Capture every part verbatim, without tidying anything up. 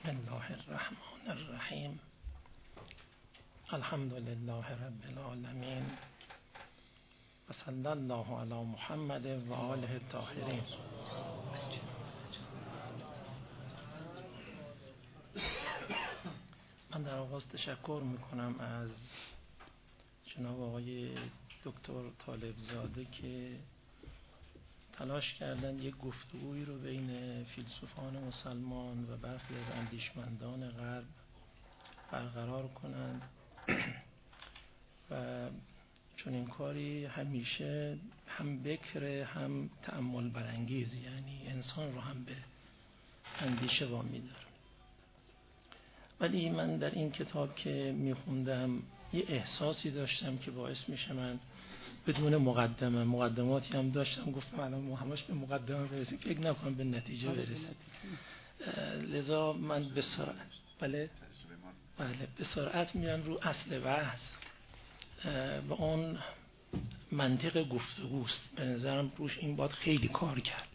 بسم الله الرحمن الرحیم. الحمد لله رب العالمین و صلی الله علی محمد و آله الطاهرین. من در آغاز تشکر میکنم از جناب آقای دکتر طالبزاده که تلاش کردن یک گفتگویی رو بین فیلسوفان مسلمان و برخی از اندیشمندان غرب برقرار کنند و چون این کاری همیشه هم بکر هم تأمل برانگیز، یعنی انسان رو هم به اندیشه وامی داره. ولی من در این کتاب که میخوندم یه احساسی داشتم که باعث میشه من بدون مقدمه مقدماتی هم داشتم، گفتم الان ما همش به مقدمه برسیم فکر نکنم به نتیجه برسیم، لذا من به سرعت بله بله به سرعت میرم رو اصل بحث و اون منطق گفتگوست. به نظرم روش این باید خیلی کار کرد،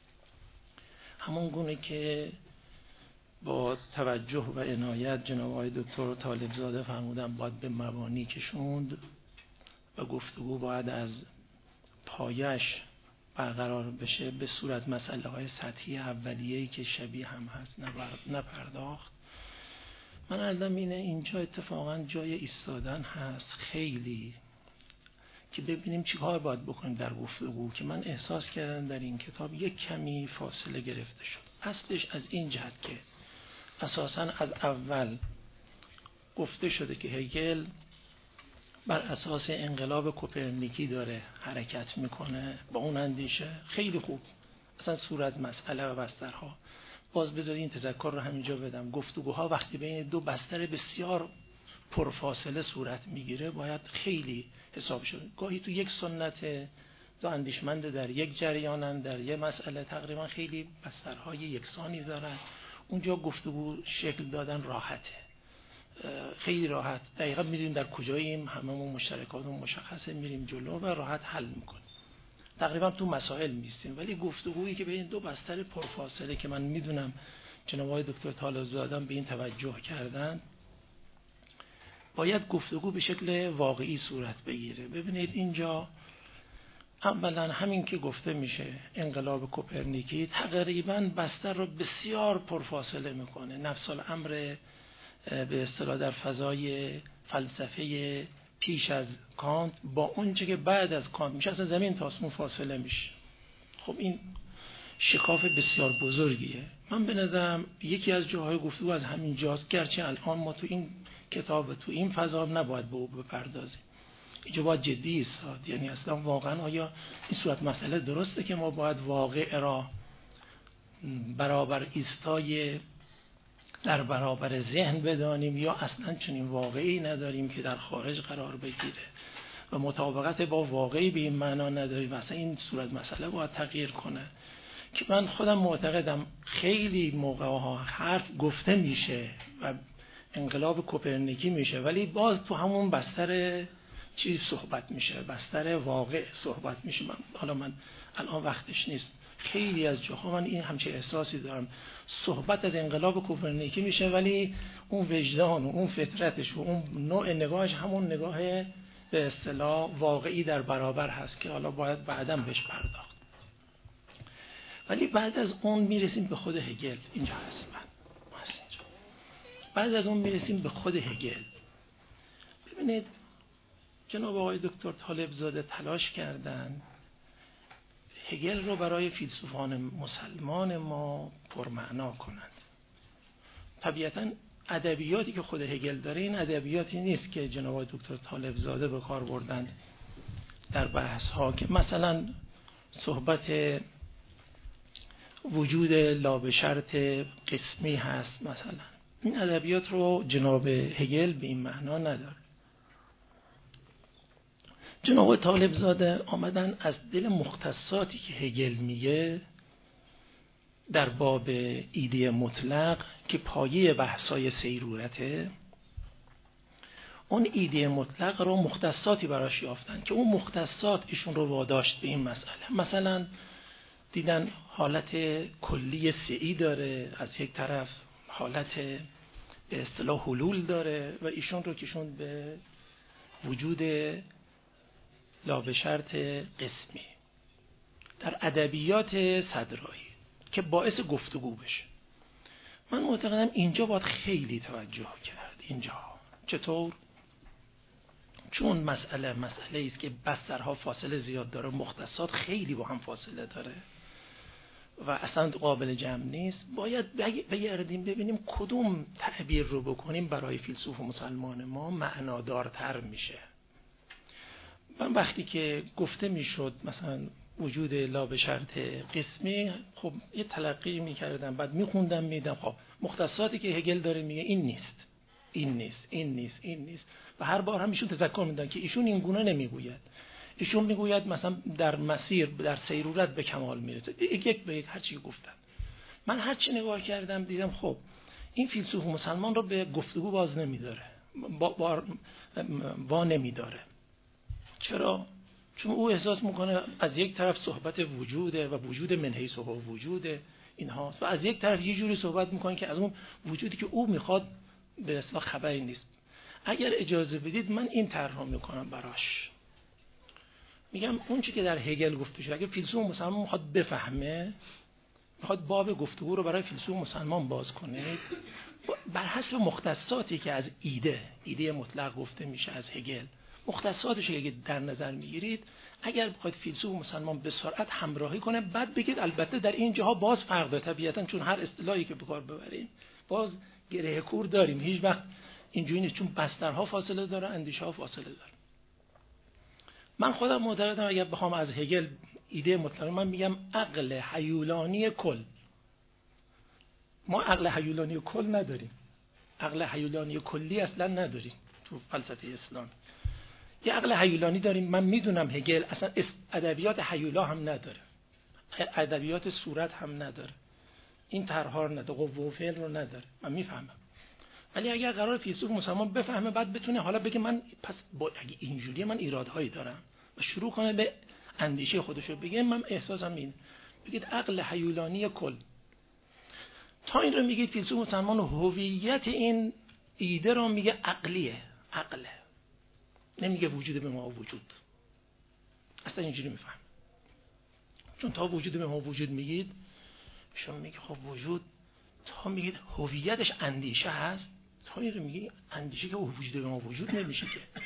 همون گونه که با توجه و عنایت جناب آقای دکتر طالبزاده فرمودن باید به مبانی کشوند و گفتگو باید از پایش برقرار بشه، به صورت مسئله های سطحی اولیه‌ای که شبیه هم هست نپرداخت. من عندم اینه اینجا اتفاقا جای ایستادن هست خیلی که ببینیم چی کار باید بکنیم در گفتگو، که من احساس کردم در این کتاب یک کمی فاصله گرفته شد. اصلش از این جهت که اساساً از اول گفته شده که هگل بر اساس انقلاب کوپرنیکی داره حرکت میکنه با اون اندیشه. خیلی خوب، اصلا صورت مسئله و بسترها. باز بذارید این تذکر رو همینجا بدم، گفتگوها وقتی بین دو بستر بسیار پرفاصله صورت میگیره باید خیلی حساب شد. گاهی تو یک سنت دو اندیشمند در یک جریانن در یک مسئله تقریبا خیلی بسترهای یکسانی دارن، اونجا گفتگو شکل دادن راحته، خیلی راحت، دقیقا میدونیم در کجاییم، هممون مشترکاتمون مشخصه، میریم جلو و راحت حل میکنیم، تقریبا تو مسائل میستیم. ولی گفتگویی که بین دو بستر پرفاصله که من میدونم جناب آقای دکتر طالبزاده به این توجه کردن، باید گفتگو به شکل واقعی صورت بگیره. ببینید اینجا اولا همین که گفته میشه انقلاب کوپرنیکی تقریبا بستر رو بسیار پرفاصله میکنه، نفس الامر به اصطلاح در فضای فلسفه پیش از کانت با اونچه که بعد از کانت میشه اصلا زمین تا آسمون فاصله میشه. خب این شکاف بسیار بزرگیه. من به نظرم یکی از جاهای گفتگو از همین جاست، گرچه الان ما تو این کتاب و تو این فضا نباید به او بپردازیم، اینجا باید جدی ایستاد. یعنی اصلا واقعا آیا این صورت مسئله درسته که ما باید واقع را برابر ایستای در برابر ذهن بدانیم، یا اصلا چنین واقعی نداریم که در خارج قرار بگیره و مطابقت با واقعی به این معنا نداریم، اصلا این صورت مسئله باید تغییر کنه. که من خودم معتقدم خیلی موقع ها حرف گفته میشه و انقلاب کوپرنیکی میشه ولی باز تو همون بستر چیز صحبت میشه، بستر واقع صحبت میشه. من حالا من الان وقتش نیست، خیلی از جاها من این همچه احساسی دارم، صحبت از انقلاب کوپرنیکی میشه ولی اون وجدان و اون فطرتش و اون نوع نگاهش همون نگاه به اصطلاح واقعی در برابر هست که حالا باید بعداً بهش پرداخت. ولی بعد از اون میرسیم به خود هگل. اینجا هست من اینجا. بعد از اون میرسیم به خود هگل. ببینید جناب آقای دکتر طالبزاده تلاش کردن هگل رو برای فیلسوفان مسلمان ما پرمعنا کنند. طبیعتاً ادبیاتی که خود هگل داره این ادبیاتی نیست که جناب آقای دکتر طالبزاده به کار بردن در بحث ها، که مثلا صحبت وجود لا به شرط قسمی هست. مثلا این ادبیات رو جناب هگل به این معنا نداره. جناب طالبزاده آمدن از دل مختصاتی که هگل میگه در باب ایده مطلق که پایه بحثای سیرورته، اون ایده مطلق رو مختصاتی براش یافتن که اون مختصات ایشون رو واداشت به این مسئله. مثلا دیدن حالت کلی سعی داره از یک طرف، حالت به اصطلاح حلول داره و ایشون رو کشوند به وجود لا به شرط قسمی در ادبیات صدرایی که باعث گفتگو بشه. من معتقدم اینجا باید خیلی توجه کرد. اینجا چطور؟ چون مسئله مسئله است که بسترها فاصله زیاد داره، مختصات خیلی با هم فاصله داره و اصلا قابل جمع نیست. باید بگردیم ببینیم کدوم تعبیر رو بکنیم برای فیلسوف مسلمان ما معنادارتر میشه. من وقتی که گفته میشد مثلا وجود لا به شرط قسمی، خب یه تلقی میکردم، بعد میخوندم میدم خب مختصاتی که هگل داره میگه این نیست، این نیست، این نیست، این نیست، و هر بار هم ایشون تذکر میدن که ایشون این گونه نمیگوید. ایشون میگوید مثلا در مسیر در سیرورت به کمال میرسه، یک به یک هر چی گفتن. من هر چی نگاه کردم دیدم خب این فیلسوف مسلمان رو به گفتگو باز نمیداره، با, با, با نمیداره. چرا؟ چون او احساس میکنه از یک طرف صحبت وجوده و وجود من حیث هو وجوده اینهاست، و از یک طرف یه جوری صحبت میکنه که از اون وجودی که او میخواد به اصطلاح خبری نیست. اگر اجازه بدید من این طرح میکنم براش، میگم اون چی که در هگل گفته شده، اگه فیلسوف مسلمان میخواد بفهمه، میخواد باب گفتگو رو برای فیلسوف مسلمان باز کنه، بر حسب مختصاتی که از ایده ایده مطلق گفته میشه از هگل، مختصاتش رو اگه در نظر میگیرید، اگر بخواید فیلسوف مسلمان به سرعت همراهی کنه، بعد بگید البته در این جاها باز فرق داره طبیعتا، چون هر اصطلاحی که به کار ببریم باز گره کور داریم، هیچ وقت اینجوری نیست، چون بسترها فاصله داره، اندیشه ها فاصله داره. من خودم معتقدم اگر بخوام از هگل ایده مطلق، من میگم عقل هیولانی کل. ما عقل هیولانی کل نداریم، عقل هیولانی کلی اصلا نداریم تو فلسفه اسلام. یه عقل هیولانی داریم. من میدونم هگل اصلا ادبیات هیولا هم نداره، ادبیات صورت هم نداره، این طرح‌ها رو نداره، قوه و فعل رو نداره، من میفهمم. ولی اگر قرار فیلسوف مسلمان بفهمه، بعد بتونه حالا بگه من پس با اگه اینجوریه من ایرادهایی دارم و شروع کنه به اندیشه خودشو بگه، من احساسم این بگید عقل هیولانی کل. تا این رو میگید فیلسوف مسلمان هویت این ایده رو میگه عقلیه، عقله، نمیگه وجود به ما وجود. اصلا اینجوری میفهم، چون تا وجود به ما وجود میگید، شما میگه خب وجود، تا میگید هویتش اندیشه هست، تا این رو میگه اندیشه که وجود به ما وجود نمیشه که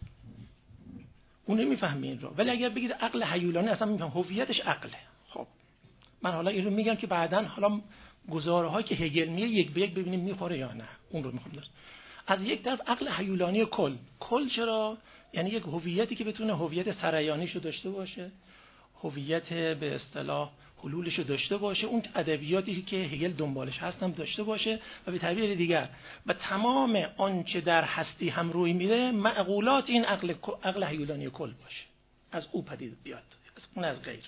اون نمیفهمه این رو. ولی اگر بگید عقل هیولانی، اصلا میگم هویتش عقله. خب من حالا این رو میگم که بعداً حالا گزاره‌هایی که هگل میگه یک به یک ببینیم میخوره یا نه، اون رو میخوام درست. از یک طرف عقل هیولانی کل، کل چرا؟ یعنی یک هویتی که بتونه هویت سریانیشو داشته باشه، هویت به اصطلاح حلولشو داشته باشه، اون ادبیاتی که هگل دنبالش هست هم داشته باشه، و به تعبیر دیگر و تمام آنچه در هستی هم روی میره معقولات این عقل عقل هیولانی کل باشه، از او پدید بیاد، از اون از غیر.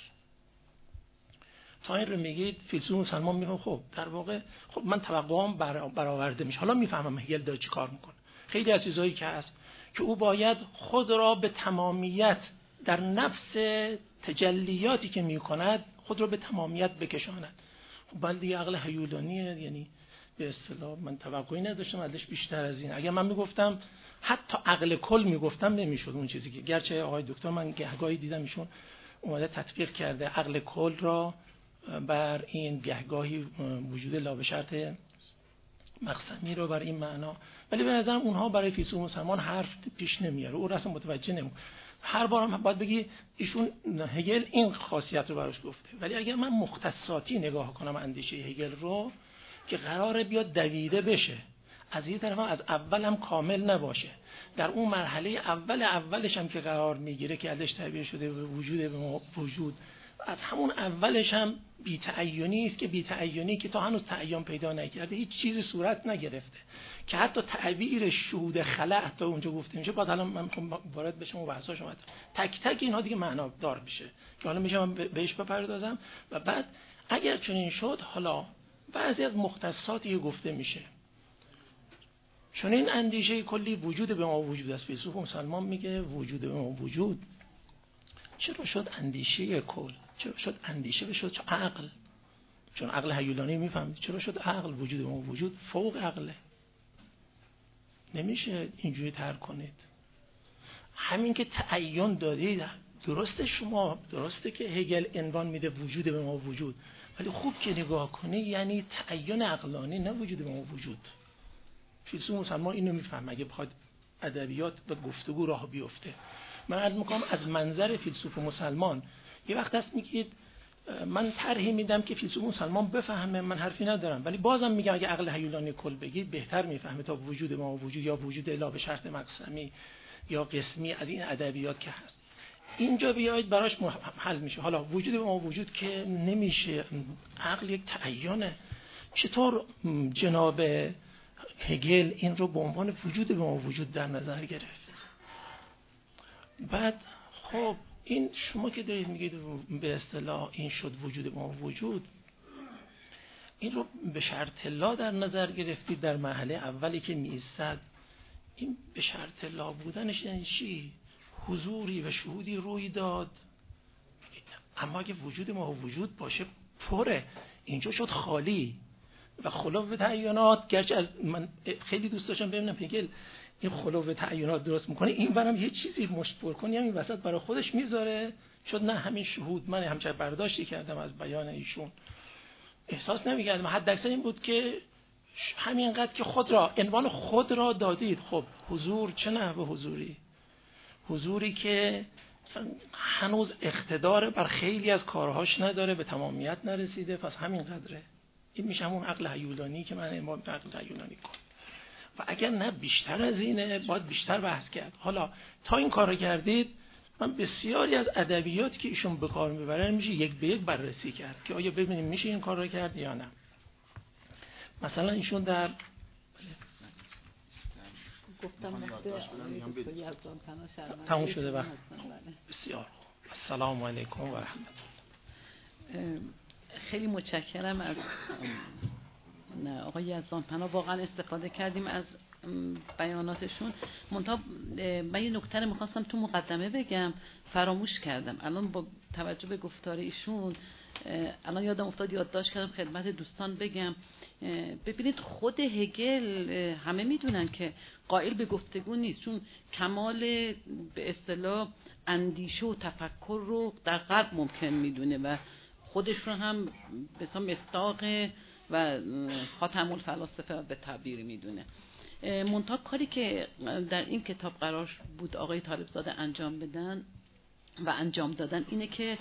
تا این رو میگید فیلسوف مسلمان میگه خب در واقع خب من توقعام برآورده میشه. حالا میفهمم هگل داره چی کار میکنه. خیلی از چیزایی که هست که او باید خود را به تمامیت در نفس تجلیاتی که میکند خود را به تمامیت بکشاند. خب بعد دیگه عقل هیولانیه، یعنی به اصطلاح من توقعی نداشتم ازش بیشتر از این. اگر من میگفتم حتی عقل کل میگفتم نمیشد اون چیزی که، گرچه آقای دکتر من گهگاهی دیدم ایشون اومده تطبیق کرده عقل کل را بر این، گهگاهی وجود لا به شرط مقسمی رو بر این معنا، ولی به نظرم اونها برای فیلسوف مسلمان حرف پیش نمیاره، او اصلا متوجه نمیشه. هر بارم باید بگی ایشون هگل این خاصیت رو براش گفته. ولی اگر من مختصاتی نگاه کنم اندیشه هگل رو که قراره بیاد دویده بشه، از این طرف هم از اول هم کامل نباشه، در اون مرحله اول اولش هم که قرار میگیره که ازش تعبیر شده وجود به وجود، از همون اولش هم بی‌تعینی است که بی‌تعینی که تا هنوز تعین پیدا نکرده، هیچ چیزی صورت نگرفته، که حتی تعبیر شهود خلأ تا اونجا گفته میشه. بعد الان من میخوام وارد بشم و بحثا شما تک تک اینها دیگه معنا دار میشه که حالا میشه من بهش بپردازم. و بعد اگر چنین شد، حالا بعضی از مختصاتی گفته میشه، چون این اندیشه کلی وجود به ما وجود است. فیلسوف مسلمان میگه وجود به ما وجود چرا شد اندیشه کل؟ چرا شد اندیشه؟ بشد عقل؟ چون عقل هیولانی میفهمید چرا شد عقل وجود ما وجود فوق عقله، نمیشه اینجوری ترک کنید. همین که تعین دادید درسته، شما درسته که هگل عنوان میده وجود به ما وجود، ولی خوب که نگاه کنی یعنی تعین عقلانی، نه وجود به ما وجود. فیلسوف مسلمان اینو میفهم اگه بخواد ادبیات و گفتگو راه بیفته. من عرض میکنم از منظر فیلسوف مسلمان یه وقت هست میگید من طرحی میدم که فیلسوف مسلمان بفهمه، من حرفی ندارم، ولی بازم میگم اگه عقل هیولانی کل بگید بهتر میفهمه تا وجود ما وجود یا وجود الا به شرط مقسمی یا قسمی از این ادبیات که هست. اینجا بیاید براش حل میشه. حالا وجود ما وجود که نمیشه، عقل یک تعینه. چطور جناب هگل این رو به عنوان وجود به ما وجود در نظر گرفت؟ بعد خب این شما که دارید میگید به اصطلاح این شد وجود ما وجود، این رو به شرط لا در نظر گرفتید در مرحله اولی که میایستد. این به شرط لا بودنش یعنی چی؟ حضوری و شهودی روی داد، اما اگه وجود ما وجود باشه پره، اینجا شد خالی و خلو تعینات. گرچه از من خیلی دوست داشتم ببینم هگل این خلو تعینات درست میکنه، این برام یه چیزی مشت کنی همین وسط برای خودش میذاره، شد نه همین شهود. من همچنین برداشتی کردم از بیان ایشون، احساس نمیکردم، حد اکثر این بود که همینقدر که خود را عنوان خود را دادید. خب حضور چه نحوه حضوری؟ حضوری که هنوز اقتدار بر خیلی از کارهاش نداره، به تمامیت نرسیده، پس همین قدره. این میشه همون عقل هیولانی که من امام عقل هیولانی کنم. و اگر نه بیشتر از اینه باید بیشتر بحث کرد. حالا تا این کار کردید، من بسیاری از ادبیاتی که ایشون به کار میبرن میشه یک به یک بررسی کرد که آیا ببینیم میشه این کار رو کرد یا نه. مثلا ایشون در گفتم تموم شده وقت. بسیار خوب. السلام علیکم و رحمت الله. خیلی متشکرم از آقای یزدانپناه، واقعا استفاده کردیم از بیاناتشون. منتها من یه نکته رو می‌خواستم تو مقدمه بگم، فراموش کردم. الان با توجه به گفتار ایشون الان یادم افتاد، یادداشت کردم خدمت دوستان بگم. ببینید خود هگل همه میدونن که قائل به گفتگو نیست، چون کمال به اصطلاح اندیشه و تفکر رو در غرب ممکن میدونه و خودش رو هم به اسم مصداق و خاتم الفلاسفه به تعبیر میدونه. منتها کاری که در این کتاب قرار بود آقای طالبزاده انجام بدن و انجام دادن اینه که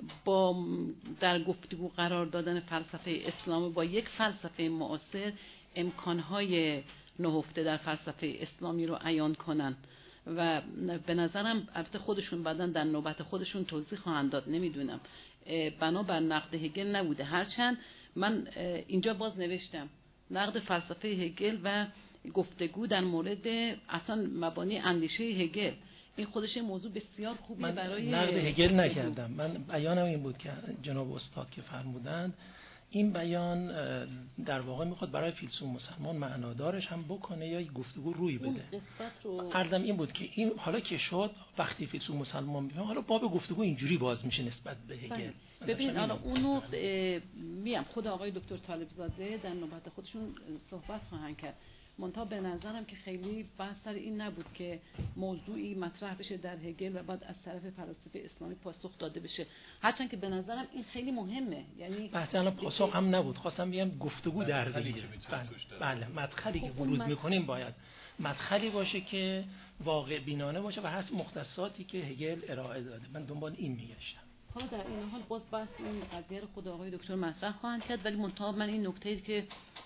با در گفتگو قرار دادن فلسفه اسلام با یک فلسفه معاصر امکانهای نهفته در فلسفه اسلامی رو عیان کنن و به نظرم البته خودشون بعداً در نوبت خودشون توضیح خواهند داد، نمیدونم، بنابر نقد هگل نبوده. هرچند من اینجا باز نوشتم نقد فلسفه هگل و گفتگو در مورد اصلا مبانی اندیشه هگل، این خودش موضوع بسیار خوبی من برای نقد هگل نکردم. من بیانم این بود که جناب استاد که فرمودند این بیان در واقع میخواد برای فیلسوف مسلمان معنادارش هم بکنه یا گفتگو روی بده. عرضم این بود که این حالا که شد وقتی فیلسوف مسلمان میفهمه حالا باب گفتگو اینجوری باز میشه نسبت به هگل. ببین حالا اونو میم خود آقای دکتر طالبزاده در نوبت خودشون صحبت خواهند کرد. منتها به نظرم که خیلی بحث سر این نبود که موضوعی مطرح بشه در هگل و بعد از طرف فلاسفه اسلامی پاسخ داده بشه، هرچند که به نظرم این خیلی مهمه. یعنی بحث الان پاسخ هم نبود، خواستم بگم گفتگو در بگیره. بله مدخلی که ورود میکنیم باید مدخلی باشه که واقع بینانه باشه و هست مختصاتی که هگل ارائه داده. من دنبال این میگشتم. حالا در این حال باز بحث این قضیه رو خود آقای دکتر مطرح خواهند کرد، ولی منتها من این نکته‌ای که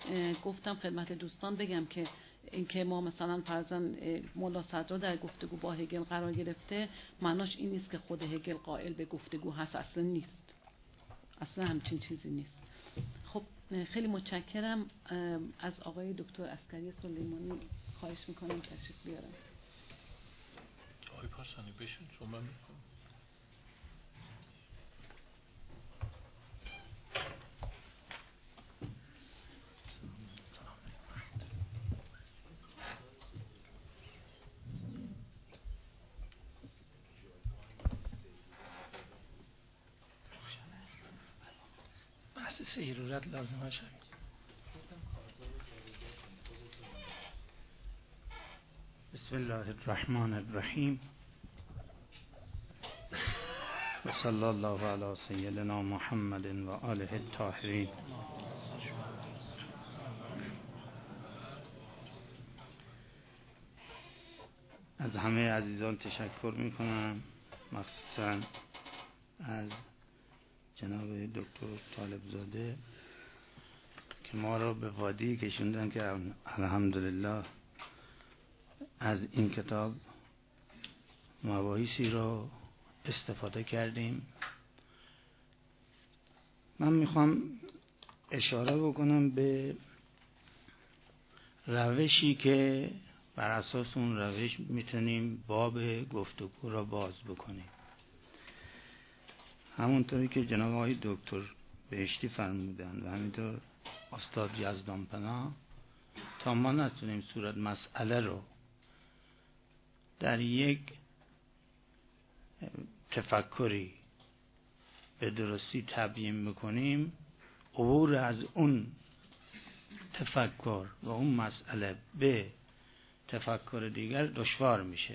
گفتم خدمت دوستان بگم که اینکه ما مثلا فرضاً مولا صدرا در گفتگو با هگل قرار گرفته، معناش این نیست که خود هگل قائل به گفتگو هست، اصلا نیست، اصلا همچین چیزی نیست. خب خیلی متشکرم. از آقای دکتر عسکری سلیمانی خواهش میکنم تشریف بیارن. آقای پارسانی بشین شما میکنم. سیرورت لازم هست. بسم الله الرحمن الرحیم و صلی الله علی سیدنا محمد و آله الطاهرین. از همه عزیزان تشکر میکنم، مخصوصا از جناب دکتر طالبزاده که ما را به وادی کشوندن که الحمدلله از این کتاب مباحثی را استفاده کردیم. من میخوام اشاره بکنم به روشی که بر اساس اون روش میتونیم باب گفتگو را باز بکنیم. همونطوری که جناب آقای دکتر بهشتی فرمودن و همینطور استاد یزدانپناه، تا ما نتونیم صورت مسئله رو در یک تفکری به درستی تبیین بکنیم، عبور از اون تفکر و اون مسئله به تفکر دیگر دشوار میشه.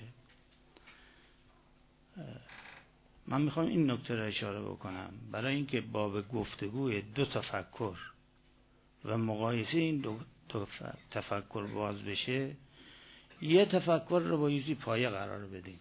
من میخوام این نکته را اشاره بکنم برای اینکه باب گفتگوی دو تفکر و مقایسه این دو تفکر باز بشه، یه تفکر رو با یکی پایه قرار بدیم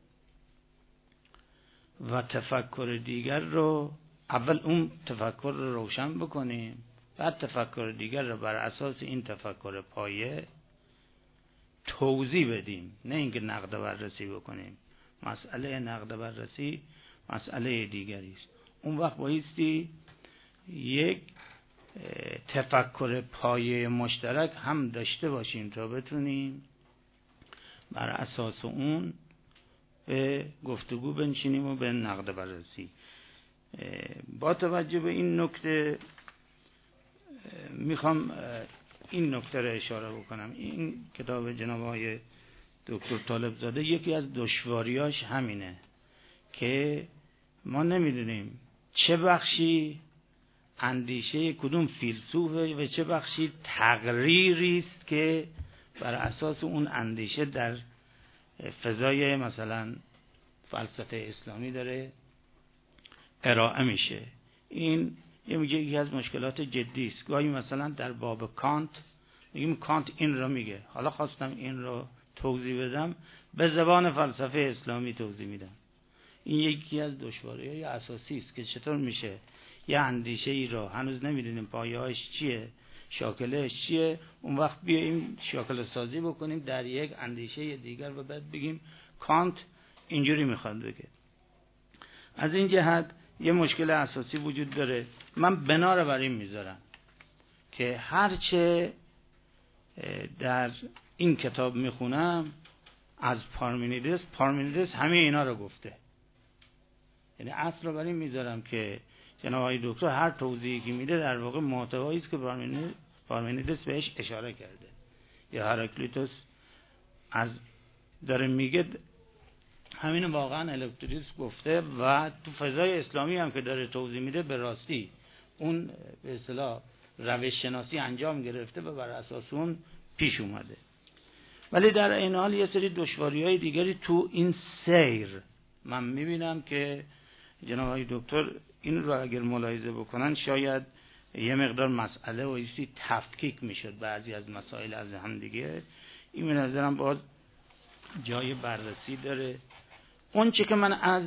و تفکر دیگر رو اول اون تفکر رو روشن بکنیم، بعد تفکر دیگر رو بر اساس این تفکر پایه توضیح بدیم، نه اینکه نقد بررسی بکنیم. مسئله نقد بررسی مسئله دیگری است. اون وقت بایستی یک تفکر پایه مشترک هم داشته باشیم تا بتونیم بر اساس اون به گفتگو بنشینیم و به نقد بررسی. با توجه به این نکته میخوام این نکته را اشاره بکنم. این کتاب جناب آقای دکتر طالبزاده یکی از دشواریاش همینه که ما نمیدونیم چه بخشی اندیشه کدوم فیلسوفه و چه بخشی تقریری است که بر اساس اون اندیشه در فضای مثلا فلسفه اسلامی داره ارائه میشه. این یه میگه یکی از مشکلات جدی است. گاهی مثلا در باب کانت میگیم کانت این رو میگه، حالا خواستم این رو توضیح بدم به زبان فلسفه اسلامی توضیح میدم. این یکی از دشواری‌های اساسی است که چطور میشه یه اندیشه ای رو هنوز نمیدونیم پایه‌اش چیه، شاکله‌اش چیه، اون وقت بیایم شاکله سازی بکنیم در یک اندیشه دیگر و بعد بگیم کانت اینجوری میخواد بگه. از این جهت یه مشکل اساسی وجود داره. من بنا رو بر این میذارم که هرچه در این کتاب میخونم از پارمنیدس، پارمنیدس همه اینا رو گفته. یعنی اصل رو بر این میذارم که جناب آقای دکتر هر توضیحی که میده در واقع محتوایی است که پارمنیدس بهش اشاره کرده. یا هراکلیتوس از داره میگه همین واقعا الکتریس گفته و تو فضای اسلامی هم که داره توضیح میده به راستی اون به اصطلاح روش شناسی انجام گرفته و بر اساس اون پیش اومده. ولی در این حال یه سری دشواری‌های دیگری تو این سیر من میبینم که جناب آقای دکتر این رو اگر ملاحظه بکنن شاید یه مقدار مسئله و یه تفکیک میشد بعضی از مسائل از هم دیگه. این به نظرم باز جای بررسی داره. اون چه که من از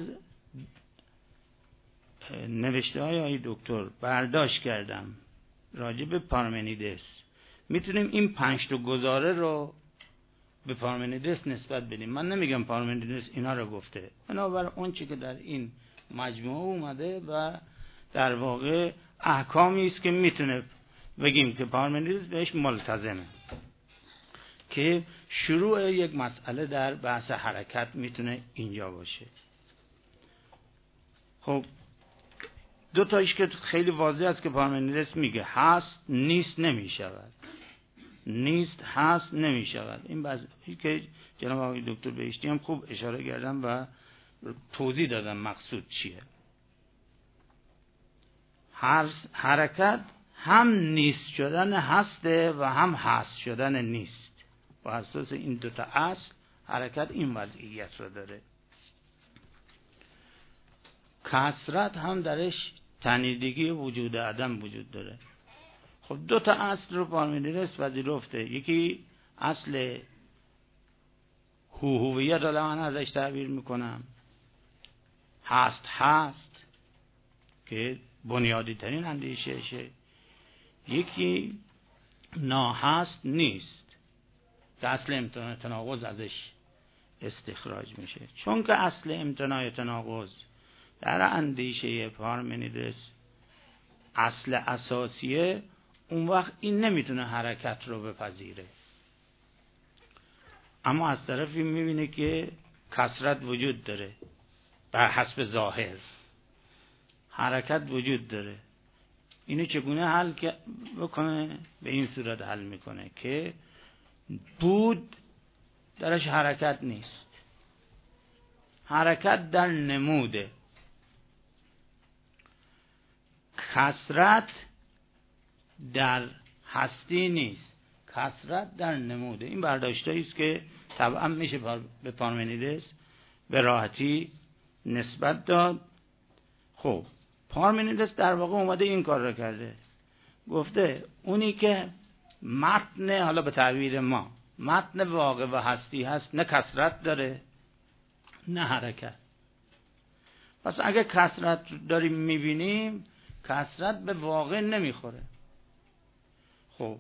نوشته های آقای دکتر برداشت کردم راجع به پارمنیدس، میتونیم این پنج تا گزاره رو به پارمنیدس نسبت بدیم. من نمیگم پارمنیدس اینا رو گفته، بنابراین اون چه که در این مجموعه اومده و در واقع احکامی است که میتونه بگیم که پارمنیدس بهش ملتزمه، که شروع یک مسئله در بحث حرکت میتونه اینجا باشه. خب دو تایش که خیلی واضح است که پارمنیدس میگه هست نیست نمیشود، نیست هست نمیشود. این بعضی که جناب آقای دکتر بهشتی هم خوب اشاره کردن و توضیح دادن مقصود چیه. هر حرکت هم نیست شدن هسته و هم هست شدن نیست. و اساس این دوتا اصل حرکت این وضعیت رو داره. کثرت هم درش تنیدگی وجود عدم وجود داره. خب دو تا اصل رو پارمنیدس پذیرفته. یکی اصل هوهویت رو من ازش تعبیر میکنم، هست هست که بنیادی ترین اندیشهشه. یکی ناهست نیست که اصل امتناع تناقض ازش استخراج میشه. چون که اصل امتناع تناقض در اندیشه پارمنیدس اصل اساسیه، اون وقت این نمیتونه حرکت رو بپذیره. اما از طرفی میبینه که کثرت وجود داره، بر حسب ظاهر حرکت وجود داره. اینو چگونه حل بکنه؟ به این صورت حل میکنه که بود درش حرکت نیست، حرکت در نموده. کثرت در هستی نیست، کثرت در نموده. این برداشتایی است که طبعا میشه به پارمنیدس به راحتی نسبت داد. خب پارمنیدس در واقع اومده این کار رو کرده، گفته اونی که متن، حالا به تعبیر ما متن واقع و هستی هست، نه کثرت داره نه حرکت. پس اگه کثرت داریم میبینیم، کثرت به واقع نمیخوره. خب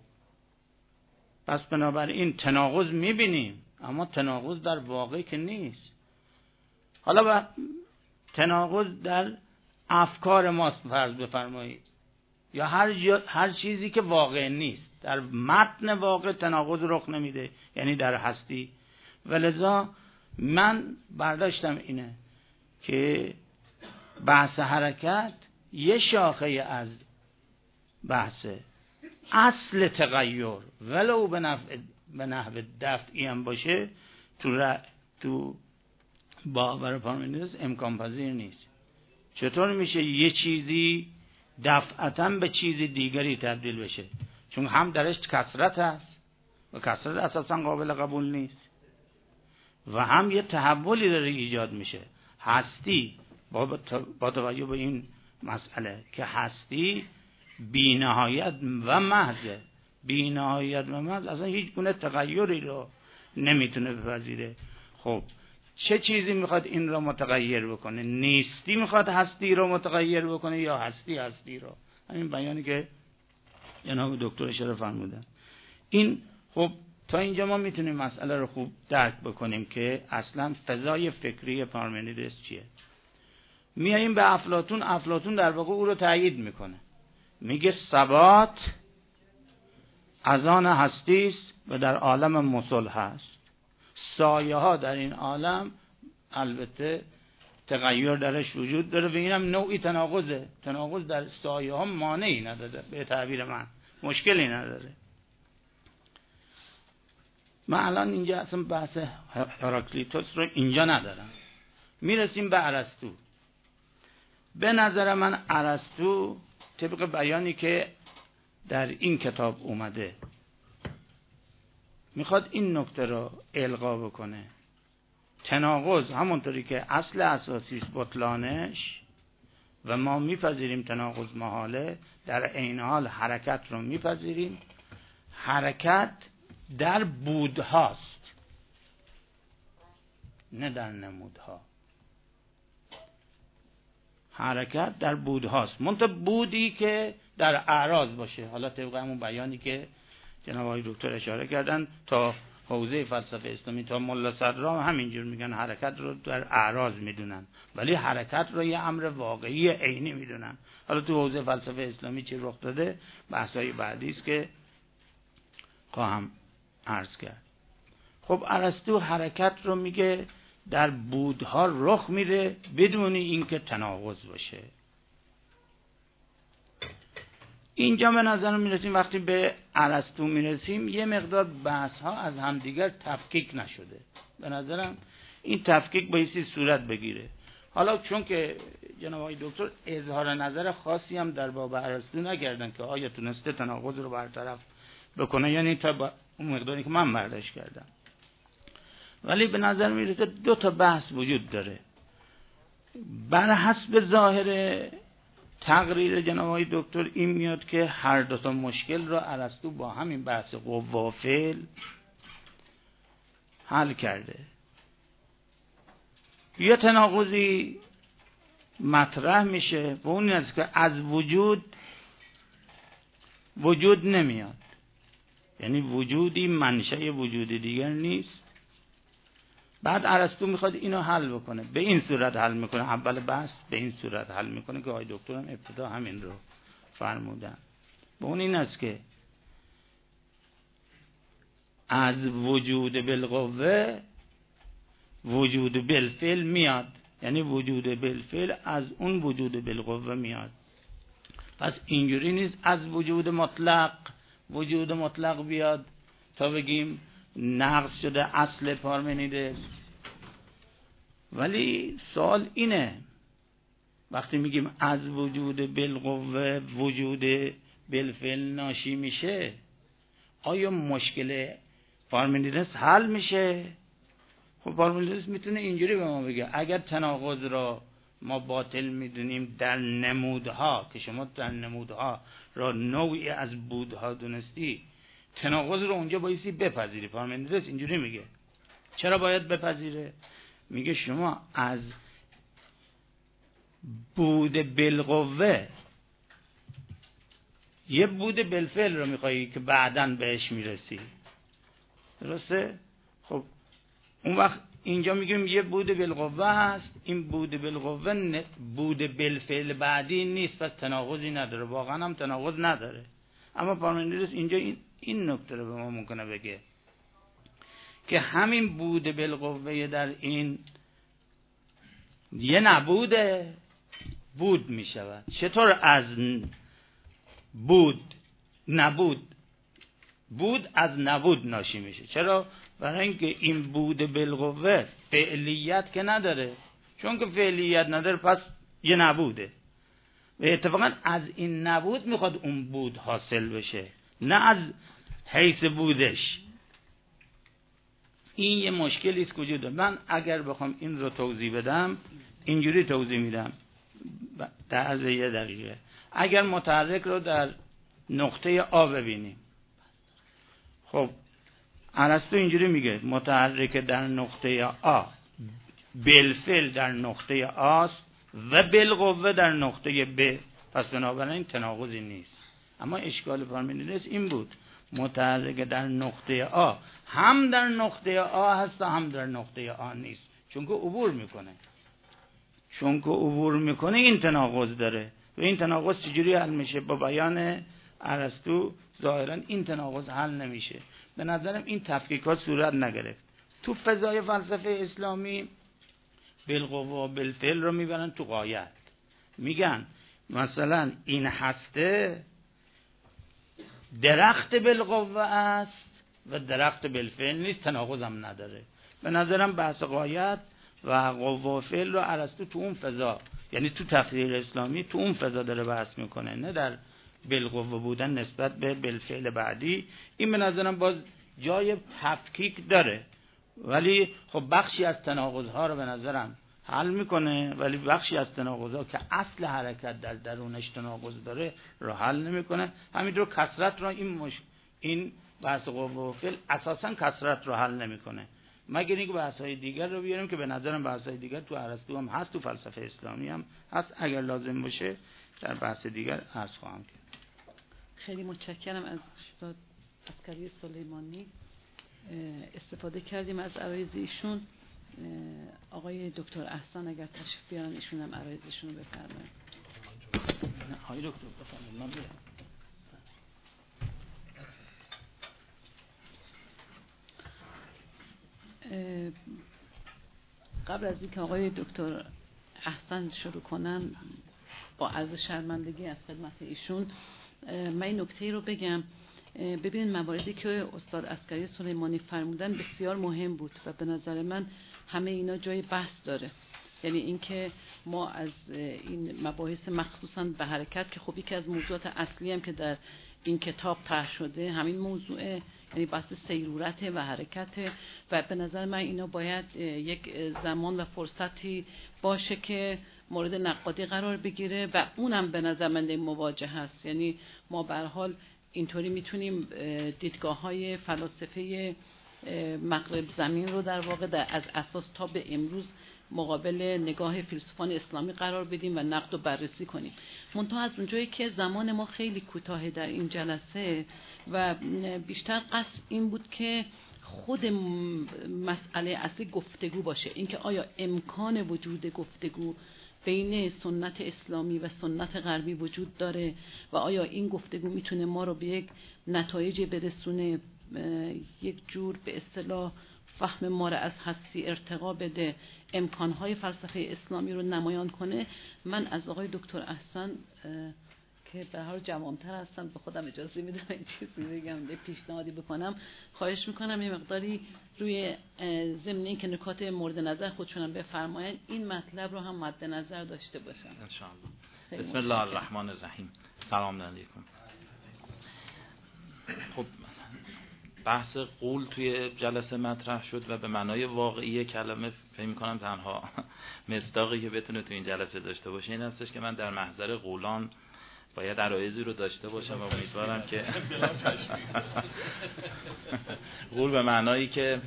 پس بنابراین تناقض میبینیم، اما تناقض در واقع که نیست. حالا با تناقض در افکار ماست فرض بفرمایید، یا هر, جا هر چیزی که واقع نیست. در متن واقع تناقض رخ نمیده، یعنی در هستی. ولذا من برداشتم اینه که بحث حرکت یه شاخه از بحث اصل تغییر ولو به نحو به نحو دفعی هم باشه، تو ر... تو باور پارمنیدس امکان پذیر نیست. چطور میشه یه چیزی دفعتاً به چیز دیگری تبدیل بشه؟ چون هم درش کثرت هست و کثرت اساساً قابل قبول نیست، و هم یه تحولی داره ایجاد میشه. هستی با, با توجه به این مسئله که هستی بی نهایت و محض، بی نهایت و محض اصلا هیچ گونه تغییری رو نمیتونه بپذیره. خب چه چیزی میخواد این رو متغیر بکنه؟ نیستی میخواد هستی رو متغیر بکنه یا هستی هستی رو؟ همین بیانی که جناب دکتر اشاره فرمودن. این خب تا اینجا ما میتونیم مسئله رو خوب درک بکنیم که اصلا فضای فکری پارمنیدس چیه. میاییم به افلاطون. افلاطون در واقع او رو تایید میکنه، میگه ثبات از آن هستی است و در عالم مسل هست. سایه ها در این عالم البته تغییر درش وجود داره و اینم نوعی تناقضه. تناقض در سایه ها مانعی نداره، به تعبیر من مشکلی نداره. من الان اینجا اصلا بحث هراکلیتوس رو اینجا ندارم. میرسیم به ارسطو. به نظر من ارسطو طبق بیانی که در این کتاب اومده میخواد این نکته رو القا بکنه. تناقض همونطوری که اصل اساسی است بطلانش و ما میپذیریم تناقض محاله، در عین حال حرکت رو میپذیریم. حرکت در بودهاست نه در نمودها. حرکت در بودهاست، منتها بودی که در اعراض باشه. حالا طبق همون بیانی که جناب آقای دکتر اشاره کردن تا حوزه فلسفه اسلامی تا ملا صدرا همینجور میگن حرکت رو در اعراض میدونن، ولی حرکت رو یه امر واقعی عینی میدونن. حالا تو حوزه فلسفه اسلامی چی رخ داده بحثای بعدی است که خواهم عرض کرد. خب ارسطو حرکت رو میگه در بودها رخ میره بدون اینکه تناقض باشه. اینجا به نظر میرسیم وقتی به ارسطو میرسیم یه مقدار بحث ها از همدیگر تفکیک نشده. به نظرم این تفکیک بایستی صورت بگیره. حالا چون که جناب آقای دکتر اظهار نظر خاصی هم در باب ارسطو نکردن که آیا تونسته تناقض رو برطرف بکنه، یعنی تا با اون مقداری که من برداشت کردم، ولی به نظر میرسه دو تا بحث وجود داره. بر حسب ظاهر تقریر جناب آقای دکتر این میاد که هر دو تا مشکل رو ارسطو با همین بحث قوا و فعل حل کرده. یه تناقضی مطرح میشه و اون است که از وجود وجود نمیاد، یعنی وجودی منشأ وجود دیگر نیست. بعد ارسطو میخواد اینو حل بکنه، به این صورت حل میکنه. اول بحث به این صورت حل میکنه که آقای دکتر هم ابتدا همین رو فرمودن. به اون این است که از وجود بالقوه وجود بالفعل میاد، یعنی وجود بالفعل از اون وجود بالقوه میاد. پس اینجوری نیست از وجود مطلق وجود مطلق بیاد تا بگیم نقض شده اصل پارمنیدس. ولی سوال اینه وقتی میگیم از وجود بالقوه وجود بالفعل ناشی میشه، آیا مشکل پارمنیدس حل میشه؟ خب پارمنیدس میتونه اینجوری به ما بگه اگر تناقض را ما باطل میدونیم در نمودها، که شما در نمودها را نوعی از بودها دونستی، تناقض رو اونجا بایستی بپذیری. پارمنیدس اینجوری میگه. چرا باید بپذیره؟ میگه شما از بود بالقوه یه بود بالفعل رو میخوایی که بعداً بهش میرسی، درسته؟ خب اون وقت اینجا میگیم یه بود بالقوه هست، این بود بالقوه بود بالفعل بعدی نیست، پس تناقضی نداره، واقعا هم تناقض نداره. اما پارمنیدس اینجا این این نکته رو به ما ممکنه بگه که همین بود بالقوه در این یه نبوده بود میشود. چطور از بود نبود بود از نبود ناشی میشه؟ چرا؟ برای اینکه این بود بالقوه فعلیت که نداره، چون که فعلیت نداره پس یه نبوده و اتفاقا از این نبود میخواد اون بود حاصل بشه، نه از حیث بودش. این یه مشکلی است که وجود داره. من اگر بخوام این رو توضیح بدم اینجوری توضیح میدم در عرض یه دقیقه. اگر متحرک رو در نقطه آ ببینیم، خب ارسطو اینجوری میگه متحرک در نقطه آ بالفعل در نقطه آست و بالقوه در نقطه ب، پس بنابراین تناقضی نیست. اما اشکال پارمنیدس این بود متحرک در نقطه آ هم در نقطه آ هست و هم در نقطه آ نیست، چون که عبور میکنه چون که عبور میکنه این تناقض داره. و این تناقض چجوری حل میشه؟ با بیان ارسطو ظاهرا این تناقض حل نمیشه. به نظرم این تفکیکات صورت نگرفت. تو فضای فلسفه اسلامی بالقوه و بالفعل رو میبرن تو غایت، میگن مثلا این هسته درخت بالقوه است و درخت بالفعل نیست، تناقض هم نداره. به نظرم بحث غایت و قوه و فعل رو ارسطو تو اون فضا، یعنی تو تفسیر اسلامی تو اون فضا داره بحث میکنه، نه در بالقوه بودن نسبت به بالفعل بعدی. این به نظرم باز جای تفکیک داره، ولی خب بخشی از تناقض‌ها رو به نظرم حل میکنه، ولی بخشی از تناقض‌ها که اصل حرکت در درونش تناقض داره رو حل نمیکنه. همینطور کثرت رو این مش... این بحث قوه و فعل اساساً کثرت رو حل نمیکنه، مگر اینکه بحث‌های دیگر رو بیاریم که به نظرم بحث‌های دیگر تو ارسطو هم هست، تو فلسفه اسلامی هم هست. اگر لازم باشه در بحث دیگر عرض خواهم کرد. خیلی متشکرم از استاد عسکری سلیمانی. استفاده کردیم از عرایض ایشون. آقای دکتر احسان اگر تشریف بیارن ایشون هم عرایضشون رو بفرمایید. آقای دکتر بفرمایید. من بیارم. قبل از اینکه آقای دکتر احسان شروع کنن با عرض شرمندگی از خدمت ایشون، من این نکته رو بگم. ببینید مواردی که استاد عسکری سلیمانی فرمودن بسیار مهم بود و به نظر من همه اینا جای بحث داره. یعنی اینکه ما از این مباحث مخصوصا به حرکت که خب یکی از موضوعات اصلی هم که در این کتاب طرح شده همین موضوعه، یعنی بحث سیرورت و حرکت، و به نظر من اینا باید یک زمان و فرصتی باشه که مورد نقادی قرار بگیره و اونم به نظر من مواجه هست. یعنی ما به هر حال اینطوری میتونیم دیدگاه‌های فلاسفه مغرب زمین رو در واقع در از اساس تا به امروز مقابل نگاه فیلسوفان اسلامی قرار بدیم و نقد و بررسی کنیم. منتها از اونجایی که زمان ما خیلی کوتاه در این جلسه و بیشتر قصد این بود که خود مسئله اصلی گفتگو باشه، اینکه آیا امکان وجود گفتگو بین سنت اسلامی و سنت غربی وجود داره و آیا این گفتگو میتونه ما رو به یک نتایج برسونه، یک جور به اصطلاح فهم ما رو از هستی ارتقا بده، امکانهای فلسفه اسلامی رو نمایان کنه. من از آقای دکتر احسن که به هر حال جوان‌تر هستن به خودم اجازه میدم این چیزی بگم، یه پیشنهادی بکنم، خواهش میکنم یه مقداری روی ضمن این که نکات مورد نظر خودشونم بفرماین این مطلب رو هم مد نظر داشته باشن ان شاء الله. بسم الله الرحمن الرحیم. سلام علیکم. خب بحث غول توی جلسه مطرح شد و به معنای واقعی کلمه فکر می‌کنم تنها مصداقی که بتونه تو این جلسه داشته باشه این هستش که من در محضر غولان باید عرایضی رو داشته باشم و امیدوارم که غول به معنایی که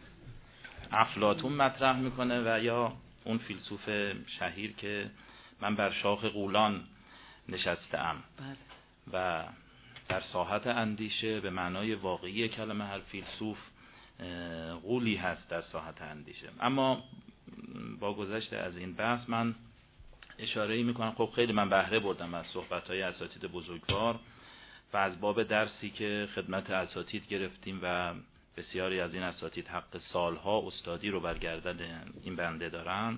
افلاطون مطرح میکنه و یا اون فیلسوف شهیر که من بر شاخ غولان نشسته‌ام و در ساحت اندیشه به معنای واقعی کلمه هر فیلسوف غولی هست در ساحت اندیشه. اما با گذشت از این بحث من اشاره‌ای میکنم، خب خیلی من بهره بردم از صحبت‌های اساتید بزرگوار و از باب درسی که خدمت اساتید گرفتیم و بسیاری از این اساتید حق سالها استادی رو برگردن این بنده دارن.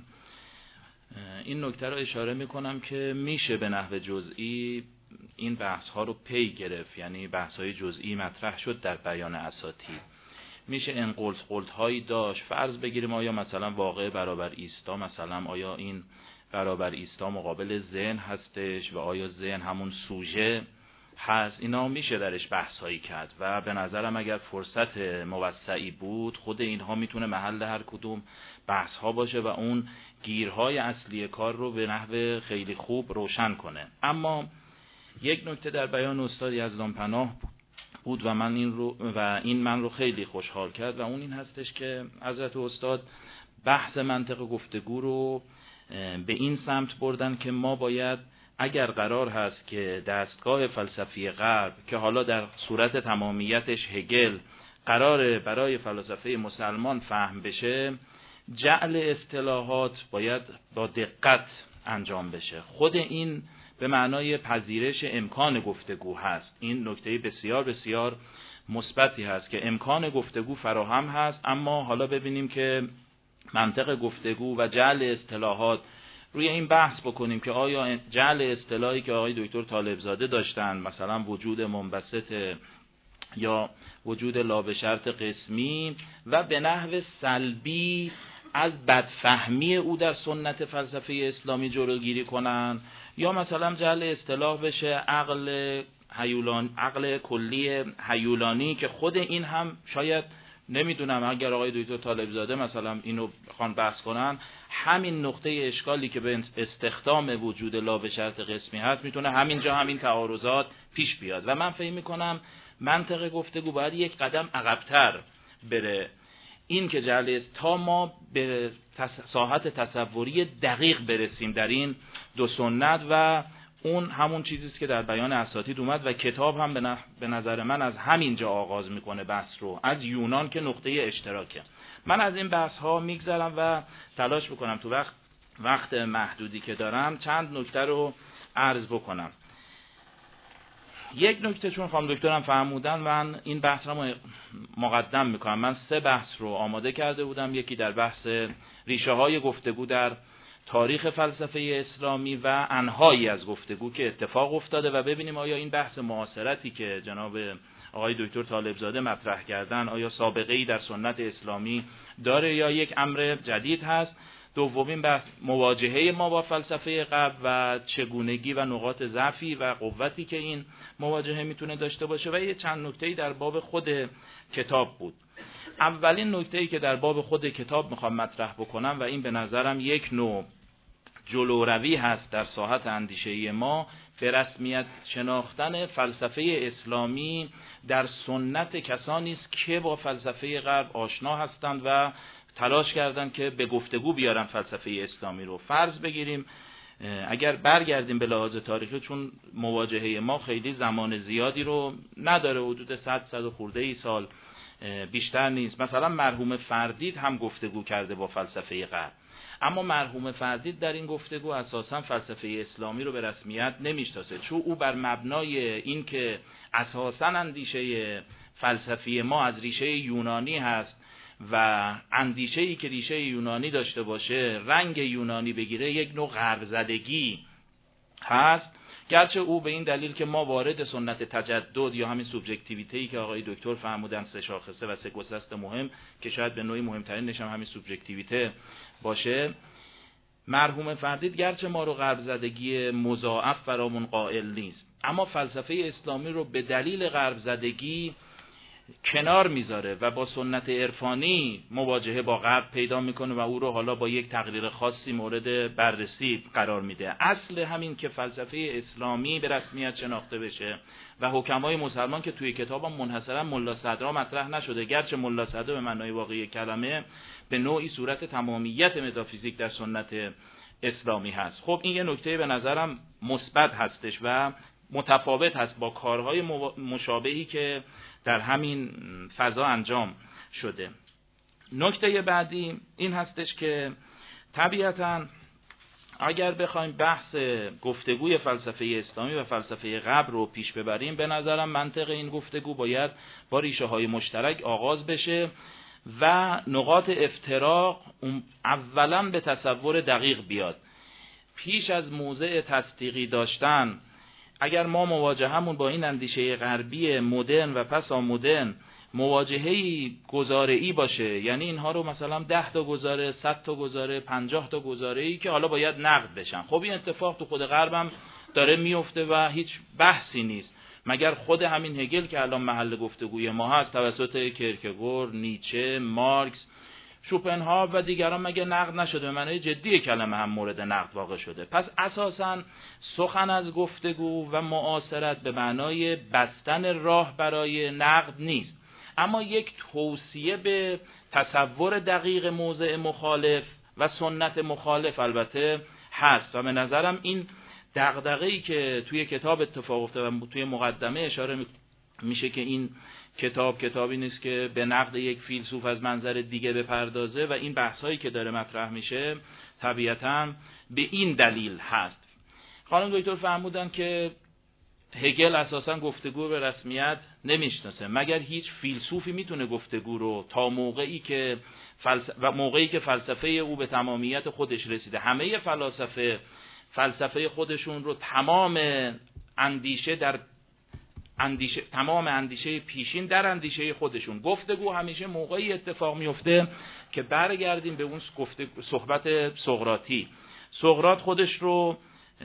این نکته رو اشاره میکنم که میشه به نحو جزئی این بحث ها رو پی گرفت، یعنی بحث های جزئی مطرح شد در بیان اساتید، میشه انقلت قلت هایی داشت، فرض بگیریم آیا مثلا واقع برابر ایستا، مثلا آیا این برابر ایستا مقابل ذهن هستش و آیا ذهن همون سوژه هست، اینا میشه درش بحث هایی کرد و به نظرم اگر فرصت موسعی بود خود اینها میتونه محل هر کدوم بحث ها باشه و اون گیرهای اصلی کار رو به نحو خیلی خوب روشن کنه. اما یک نکته در بیان استاد یزدانپناه بود و من این رو و این من رو خیلی خوشحال کرد و اون این هستش که حضرت استاد بحث منطق گفتگو رو به این سمت بردن که ما باید اگر قرار هست که دستگاه فلسفی غرب که حالا در صورت تمامیتش هگل قراره برای فلسفه مسلمان فهم بشه، جعل اصطلاحات باید با دقت انجام بشه. خود این به معنای پذیرش امکان گفتگو هست. این نکته بسیار بسیار مثبتی هست که امکان گفتگو فراهم هست، اما حالا ببینیم که منطق گفتگو و جعل اصطلاحات روی این بحث بکنیم که آیا جعل اصطلاحی که آقای دکتر طالبزاده داشتن، مثلا وجود منبسط یا وجود لا به شرط قسمی و به نحو سلبی از بدفهمی او در سنت فلسفه اسلامی جلوگیری کنن، یا مثلا جعل اصطلاح بشه عقل هیولان عقل کلی هیولانی که خود این هم شاید نمیدونم اگر آقای دکتر طالبزاده مثلا اینو بخوان بحث کنن، همین نقطه اشکالی که به استخدام وجود لا به شرط قسمی هست میتونه همینجا همین تعارضات پیش بیاد و من فکر میکنم منطق گفتگو باید یک قدم عقب‌تر بره، این که جعل تا ما به ساحت تصوری دقیق برسیم در این دو سنت و اون همون چیزیست که در بیان اساتید اومد و کتاب هم به نظر من از همینجا آغاز میکنه بحث رو، از یونان که نقطه اشتراکه. من از این بحث ها میگذرم و تلاش بکنم تو وقت وقت محدودی که دارم چند نکته رو عرض بکنم. یک نکته چون خانم دکترم فرمودن من این بحث رو مقدم میکنم. من سه بحث رو آماده کرده بودم، یکی در بحث ریشه های گفتگو در تاریخ فلسفه اسلامی و انهایی از گفتگو که اتفاق افتاده و ببینیم آیا این بحث معاصرتی که جناب آقای دکتر طالبزاده مطرح کردن آیا سابقه‌ای در سنت اسلامی داره یا یک امر جدید هست. دومین بحث مواجهه ما با فلسفه غرب و چگونگی و نقاط ضعفی و قوتی که این مواجهه میتونه داشته باشه و یه چند نکته‌ای در باب خود کتاب بود. اولین نکته‌ای که در باب خود کتاب میخوام مطرح بکنم و این به نظرم یک نوع جلوروی هست در ساحت اندیشه‌ای ما، به رسمیت شناختن فلسفه اسلامی در سنت کسانی است که با فلسفه غرب آشنا هستند و تلاش کردند که به گفتگو بیارن فلسفه اسلامی رو. فرض بگیریم اگر برگردیم به لحاظ تاریخی، چون مواجهه ما خیلی زمان زیادی رو نداره، حدود صد صد و خورده ای سال بیشتر نیست، مثلا مرحوم فردید هم گفتگو کرده با فلسفه غرب، اما مرحوم فردید در این گفتگو اساساً فلسفه اسلامی رو به رسمیت نمیشناسه، چون او بر مبنای این که اساساً اندیشه فلسفی ما از ریشه یونانی هست و اندیشه‌ای که ریشه یونانی داشته باشه رنگ یونانی بگیره یک نوع غرب زدگی هست، گرچه او به این دلیل که ما وارد سنت تجدد یا همین سوبژکتیویته‌ای که آقای دکتر فرمودن سه شاخصه و سه گسست مهم که شاید به نوعی مهمترینش هم همین سوبژکتیویته باشه، مرحوم فردید گرچه ما رو غرب زدگی مضاعف برامون قائل نیست، اما فلسفه اسلامی رو به دلیل غرب زدگی کنار میذاره و با سنت عرفانی مواجهه با غرب پیدا میکنه و او رو حالا با یک تقریر خاصی مورد بررسی قرار میده. اصل همین که فلسفه اسلامی به رسمیت شناخته بشه و حکمای مسلمان که توی کتابم منحصرا ملا صدرا مطرح نشده، گرچه ملا صدرا به معنای واقعی کلمه به نوعی صورت تمامیت متافیزیک در سنت اسلامی هست. خب این یه نکته به نظرم مثبت هستش و متفاوت هست با کارهای مشابهی که در همین فضا انجام شده. نکته بعدی این هستش که طبیعتاً اگر بخوایم بحث گفتگوی فلسفه اسلامی و فلسفه غرب رو پیش ببریم، به نظرم منطق این گفتگو باید با ریشه های مشترک آغاز بشه و نقاط افتراق اولا به تصور دقیق بیاد. پیش از موضع تصدیقی داشتن، اگر ما مواجهمون با این اندیشه غربی مدرن و پسا مدرن مواجهه‌ای گزاره‌ای باشه، یعنی اینها رو مثلا ده تا گزاره، صد تا گزاره، پنجاه تا گزاره‌ای که حالا باید نقد بشن، خب این اتفاق تو خود غرب هم داره میفته و هیچ بحثی نیست، مگر خود همین هگل که الان محل گفتگوی ما هست توسط کرکگور، نیچه، مارکس، شوپنهاور و دیگران مگه نقد نشده؟ به معنای جدی کلمه هم مورد نقد واقع شده. پس اساساً سخن از گفتگو و معاصرت به معنای بستن راه برای نقد نیست، اما یک توصیه به تصور دقیق موضع مخالف و سنت مخالف البته هست و به نظرم این دغدغه‌ای که توی کتاب اتفاق افتاده و توی مقدمه اشاره میشه که این کتاب کتابی نیست که به نقد یک فیلسوف از منظر دیگه بپردازه و این بحثایی که داره مطرح میشه طبیعتاً به این دلیل هست. خانم دکتر فرمودن که هگل اساساً گفتگو به رسمیت نمیشناسه، مگر هیچ فیلسوفی میتونه گفتگو رو تا موقعی که فلسفه و موقعی که فلسفه او به تمامیت خودش رسیده، همه فلاسفه فلسفه خودشون رو تمام اندیشه در اندیشه تمام اندیشه پیشین در اندیشه خودشون، گفتگو همیشه موقعی اتفاق میفته که برگردیم به اون گفتگو صحبت سقراطی. سقراط خودش رو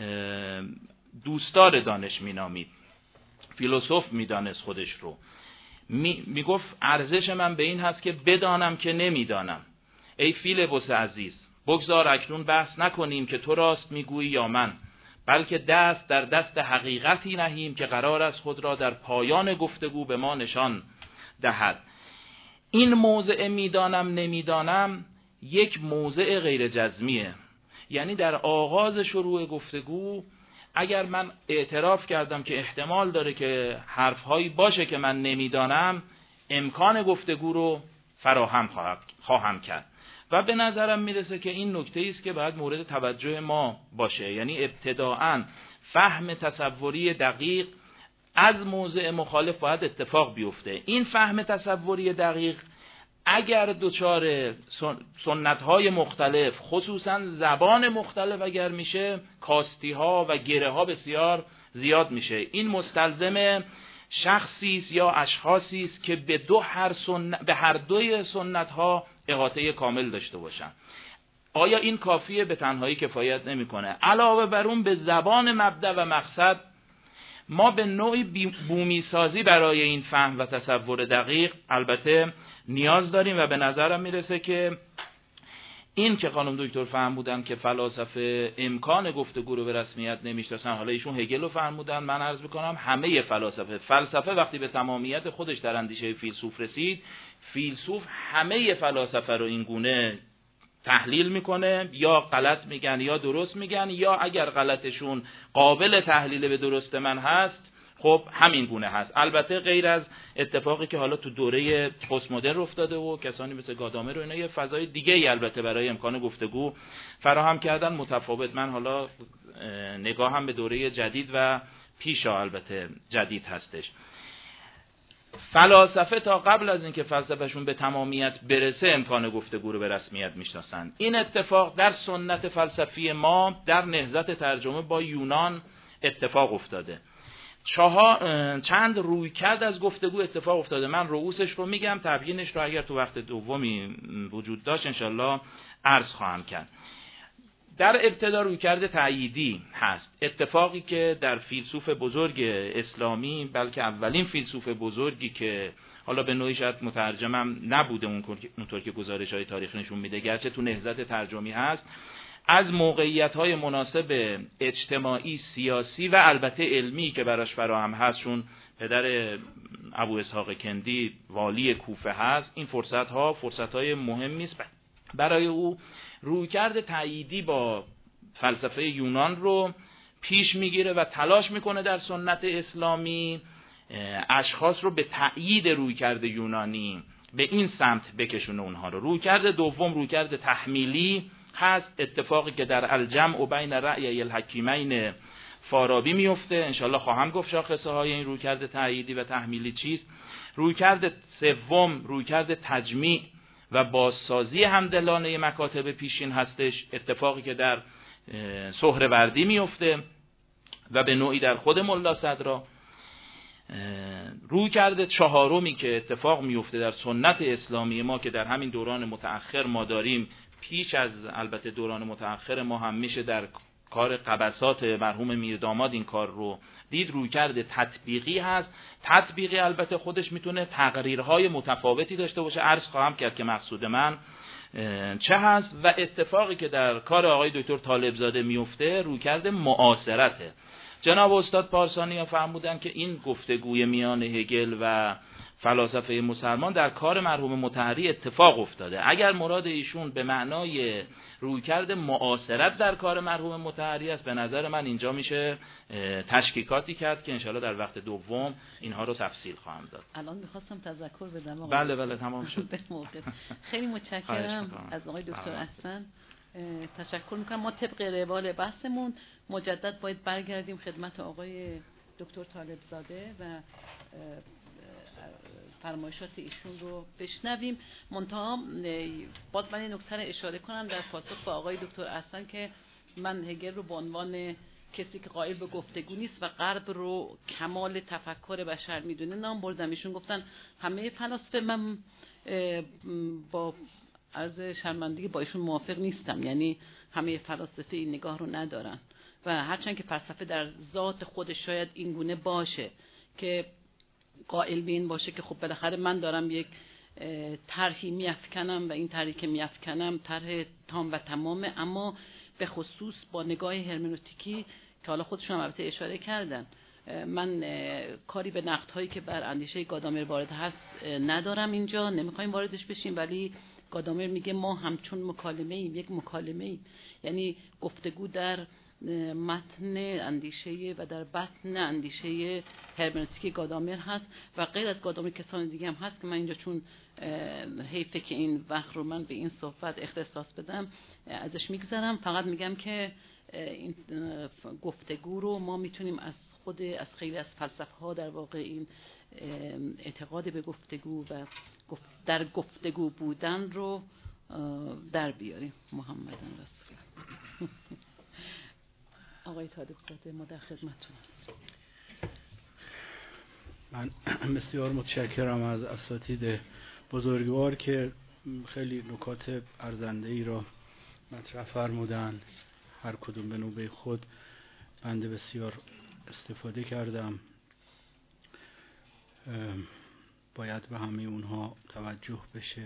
دوستدار دانش مینامید، فیلسوف میدانست خودش رو، می میگفت ارزش من به این هست که بدانم که نمیدانم. ای فیلبوس عزیز، بگذار اکنون بحث نکنیم که تو راست میگویی یا من، بلکه دست در دست حقیقتی نهیم که قرار است خود را در پایان گفتگو به ما نشان دهد. این موضع میدانم نمیدانم یک موضع غیر جزمیه، یعنی در آغاز شروع گفتگو اگر من اعتراف کردم که احتمال داره که حرفهایی باشه که من نمیدانم، امکان گفتگو رو فراهم خواهم کرد و به نظرم میرسه که این نکته است که باید مورد توجه ما باشه، یعنی ابتداءً فهم تصوری دقیق از موضع مخالف باید اتفاق بیفته. این فهم تصوری دقیق اگر دچار سنت‌های مختلف خصوصاً زبان مختلف اگر میشه، کاستی‌ها و گره‌ها بسیار زیاد میشه. این مستلزم شخصی است یا اشخاصی است که به دو هر سنت به هر دوی سنت‌ها احاطه کامل داشته باشن. آیا این کافیه؟ به تنهایی کفایت نمیکنه. علاوه بر اون به زبان مبدأ و مقصد ما به نوعی بومی سازی برای این فهم و تصور دقیق البته نیاز داریم و به نظرم میرسه که این که خانم دکتر فرمودن که فلاسفه امکان گفتگو رو به رسمیت نمیشناسن، حالا ایشون هگل رو فرمودن، من عرض میکنم همه فلاسفه فلسفه وقتی به تمامیت خودش در اندیشه فیلسوف رسید، فیلسوف همه فلاسفه رو این گونه تحلیل میکنه، یا غلط میگن یا درست میگن، یا اگر غلطشون قابل تحلیل به درست من هست خب همین گونه هست. البته غیر از اتفاقی که حالا تو دوره پست مدرن افتاده و کسانی مثل گادامر و اینا یه فضای دیگه ای البته برای امکان گفتگو فراهم کردن متفاوت. من حالا نگاهم به دوره جدید و پیشا البته جدید هستش. فلاسفه تا قبل از اینکه فلسفهشون به تمامیت برسه امکان گفتگو رو به رسمیت میشناسن. این اتفاق در سنت فلسفی ما در نهضت ترجمه با یونان اتفاق افتاده. چهار چند روی کرد از گفتگو اتفاق افتاده. من رؤوسش رو میگم، تبیینش رو اگر تو وقت دومی وجود داشت انشالله عرض خواهم کرد. در ابتدا روی کرده تأییدی هست، اتفاقی که در فیلسوف بزرگ اسلامی، بلکه اولین فیلسوف بزرگی که حالا به نوعی شاید مترجمم نبوده اونطور که گزارش های تاریخ نشون میده، گرچه تو نهضت ترجمی هست، از موقعیت‌های مناسب اجتماعی، سیاسی و البته علمی که براش فراهم هست، چون پدر ابو اسحاق کندی والی کوفه هست، این فرصت‌ها فرصت‌های مهمی است برای او. رویکرد تأییدی با فلسفه یونان رو پیش میگیره و تلاش میکنه در سنت اسلامی اشخاص رو به تأیید رویکرد یونانی به این سمت بکشونه اونها رو. رویکرد دوم رویکرد تحمیلی هست، اتفاقی که در الجمع بین رأی الحکیمین فارابی میفته. انشالله خواهم گفت شاخصه های این رویکرد تأییدی و تحمیلی چیست. رویکرد سوم رویکرد تجمیع و بازسازی همدلانه مکاتب پیشین هستش، اتفاقی که در سهروردی میفته و به نوعی در خود ملا صدرا. رویکرد چهارمی که اتفاق میفته در سنت اسلامی ما که در همین دوران متأخر ما داریم، پیش از البته دوران متأخر ما هم میشه در کار قبسات مرحوم میرداماد این کار رو دید، رویکرد تطبیقی هست. تطبیقی البته خودش میتونه تقریرهای متفاوتی داشته باشه، عرض خواهم کرد که مقصود من چه هست. و اتفاقی که در کار آقای دکتر طالبزاده میفته رویکرد معاصرته. جناب استاد پارسانی ها فرمودن که این گفتگوی میان هگل و فلاسفه مسلمان در کار مرحوم مطهری اتفاق افتاده. اگر مراد ایشون به معنای رویکرد معاصرت در کار مرحوم مطهری است، به نظر من اینجا میشه تشکیکاتی کرد که انشالله در وقت دوم اینها رو تفصیل خواهم داد. الان میخواستم تذکر بدم. بله بله تمام شد. خیلی متشکرم از آقای دکتر احسن. تشکر میکنم. ما طبق روال بحثمون مجدد باید برگردیم خدمت آقای دکتر طالبزاده و فرمایشات ایشون رو بشنویم. منتها باز من این نکته رو اشاره کنم در پاسخ به آقای دکتر احسن که من هگل رو به عنوان کسی که قائل به گفتگو نیست و غرب رو کمال تفکر بشر میدونه نام بردم. ایشون گفتن همه فلاسفه، من با عرض شرمندگی با ایشون موافق نیستم، یعنی همه فلاسفه این نگاه رو ندارن و هرچند که فلسفه در ذات خودش شاید این گونه باشه که قائل به این باشه که خب بالاخره من دارم یک طرحی میافکنم و این طرحی که میافکنم طرح تام و تمامه، اما به خصوص با نگاه هرمنوتیکی که حالا خودشون هم البته اشاره کردن، من کاری به نقدهایی که بر اندیشه گادامر وارد هست ندارم اینجا، نمیخوایم واردش بشیم، ولی گادامر میگه ما همچون مکالمه ایم، یک مکالمه ایم، یعنی گفتگو در متن اندیشه و در بطن اندیشه هرمنوتیک گادامر هست و غیر از گادامر کسان دیگه هم هست که من اینجا چون حیفه که این وقت رو من به این صحبت اختصاص بدم ازش میگذرم. فقط میگم که این گفتگو رو ما میتونیم از خود از خیلی از فلسفه ها در واقع این اعتقاد به گفتگو و در گفتگو بودن رو در بیاریم. محمد رسول آقای طالبزاده ما در خدمتتون هستیم. من بسیار متشکرم از اساتید بزرگوار که خیلی نکات ارزنده ای را مطرح فرمودن، هر کدوم به نوبه خود بنده بسیار استفاده کردم. باید به همه اونها توجه بشه.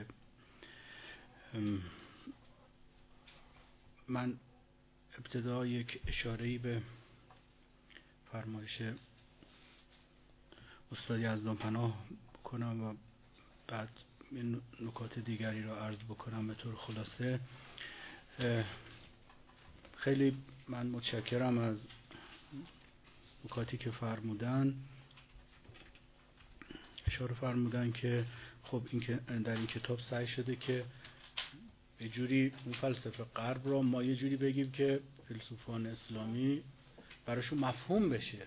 من ابتدا یک اشاره‌ای به فرمایش استاد یزدان پناه بکنم و بعد نکات دیگری را عرض بکنم. به طور خلاصه خیلی من متشکرم از نکاتی که فرمودن. اشاره فرمودن که خب این که در این کتاب سعی شده که یه جوری اون فلسفه غرب را ما یه جوری بگیم که فیلسوفان اسلامی براشون مفهوم بشه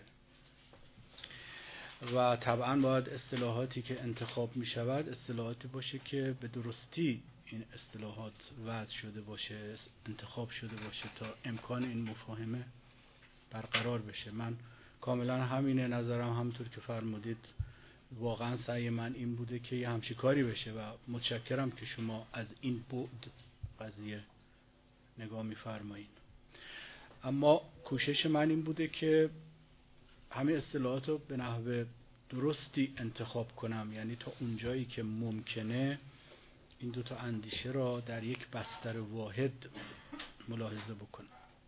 و طبعا باید اصطلاحاتی که انتخاب می شود اصطلاحاتی باشه که به درستی این اصطلاحات وضع شده باشه، انتخاب شده باشه تا امکان این مفاهمه برقرار بشه. من کاملا همینه نظرم، همونطور که فرمودید واقعا سعی من این بوده که یه همچی کاری بشه و متشکرم که شما از این بعد قضیه نگاه می‌فرمایید. اما کوشش من این بوده که همه اصطلاحات رو به نحو درستی انتخاب کنم، یعنی تا اونجایی که ممکنه این دو تا اندیشه را در یک بستر واحد ملاحظه بکنم.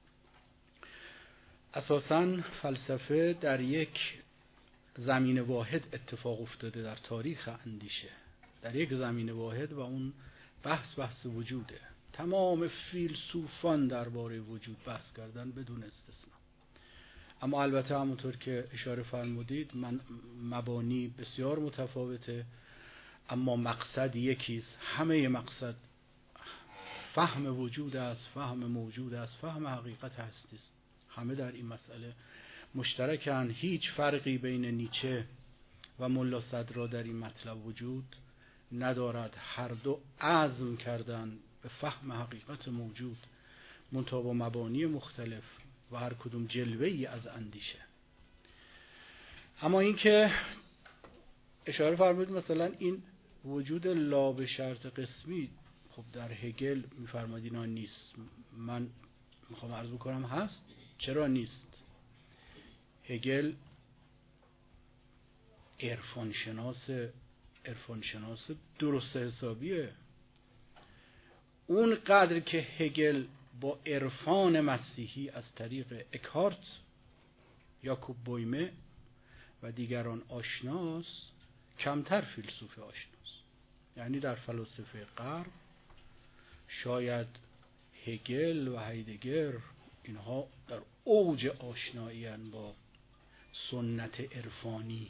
اساساً فلسفه در یک زمین واحد اتفاق افتاده در تاریخ اندیشه، در یک زمین واحد و اون بحث بحث وجوده. تمام فیلسوفان درباره وجود بحث کردن بدون استثنا. اما البته همونطور که اشاره فرمودید من مبانی بسیار متفاوته، اما مقصد یکیست. همه مقصد فهم وجود است، فهم موجود است، فهم حقیقت هستی است. همه در این مسئله مشترکن. هیچ فرقی بین نیچه و ملا صدرا در این مطلب وجود ندارد. هر دو عزم کردن به فهم حقیقت موجود، منتها با مبانی مختلف و هر کدوم جلوه‌ای از اندیشه. اما این که اشاره فرمودید مثلا این وجود لا به شرط قسمی، خب در هگل می‌فرمایید اینا نیست. من میخوام عرض بکنم هست. چرا نیست؟ هگل عرفان شناس عرفان شناس درست حسابیه. اون قدر که هگل با عرفان مسیحی از طریق اکهارت، یاکوب بویمه و دیگران آشناست، کمتر فیلسوف آشناست. یعنی در فلسفه غرب شاید هگل و هایدگر اینها در اوج آشنایی ان با سنت عرفانی.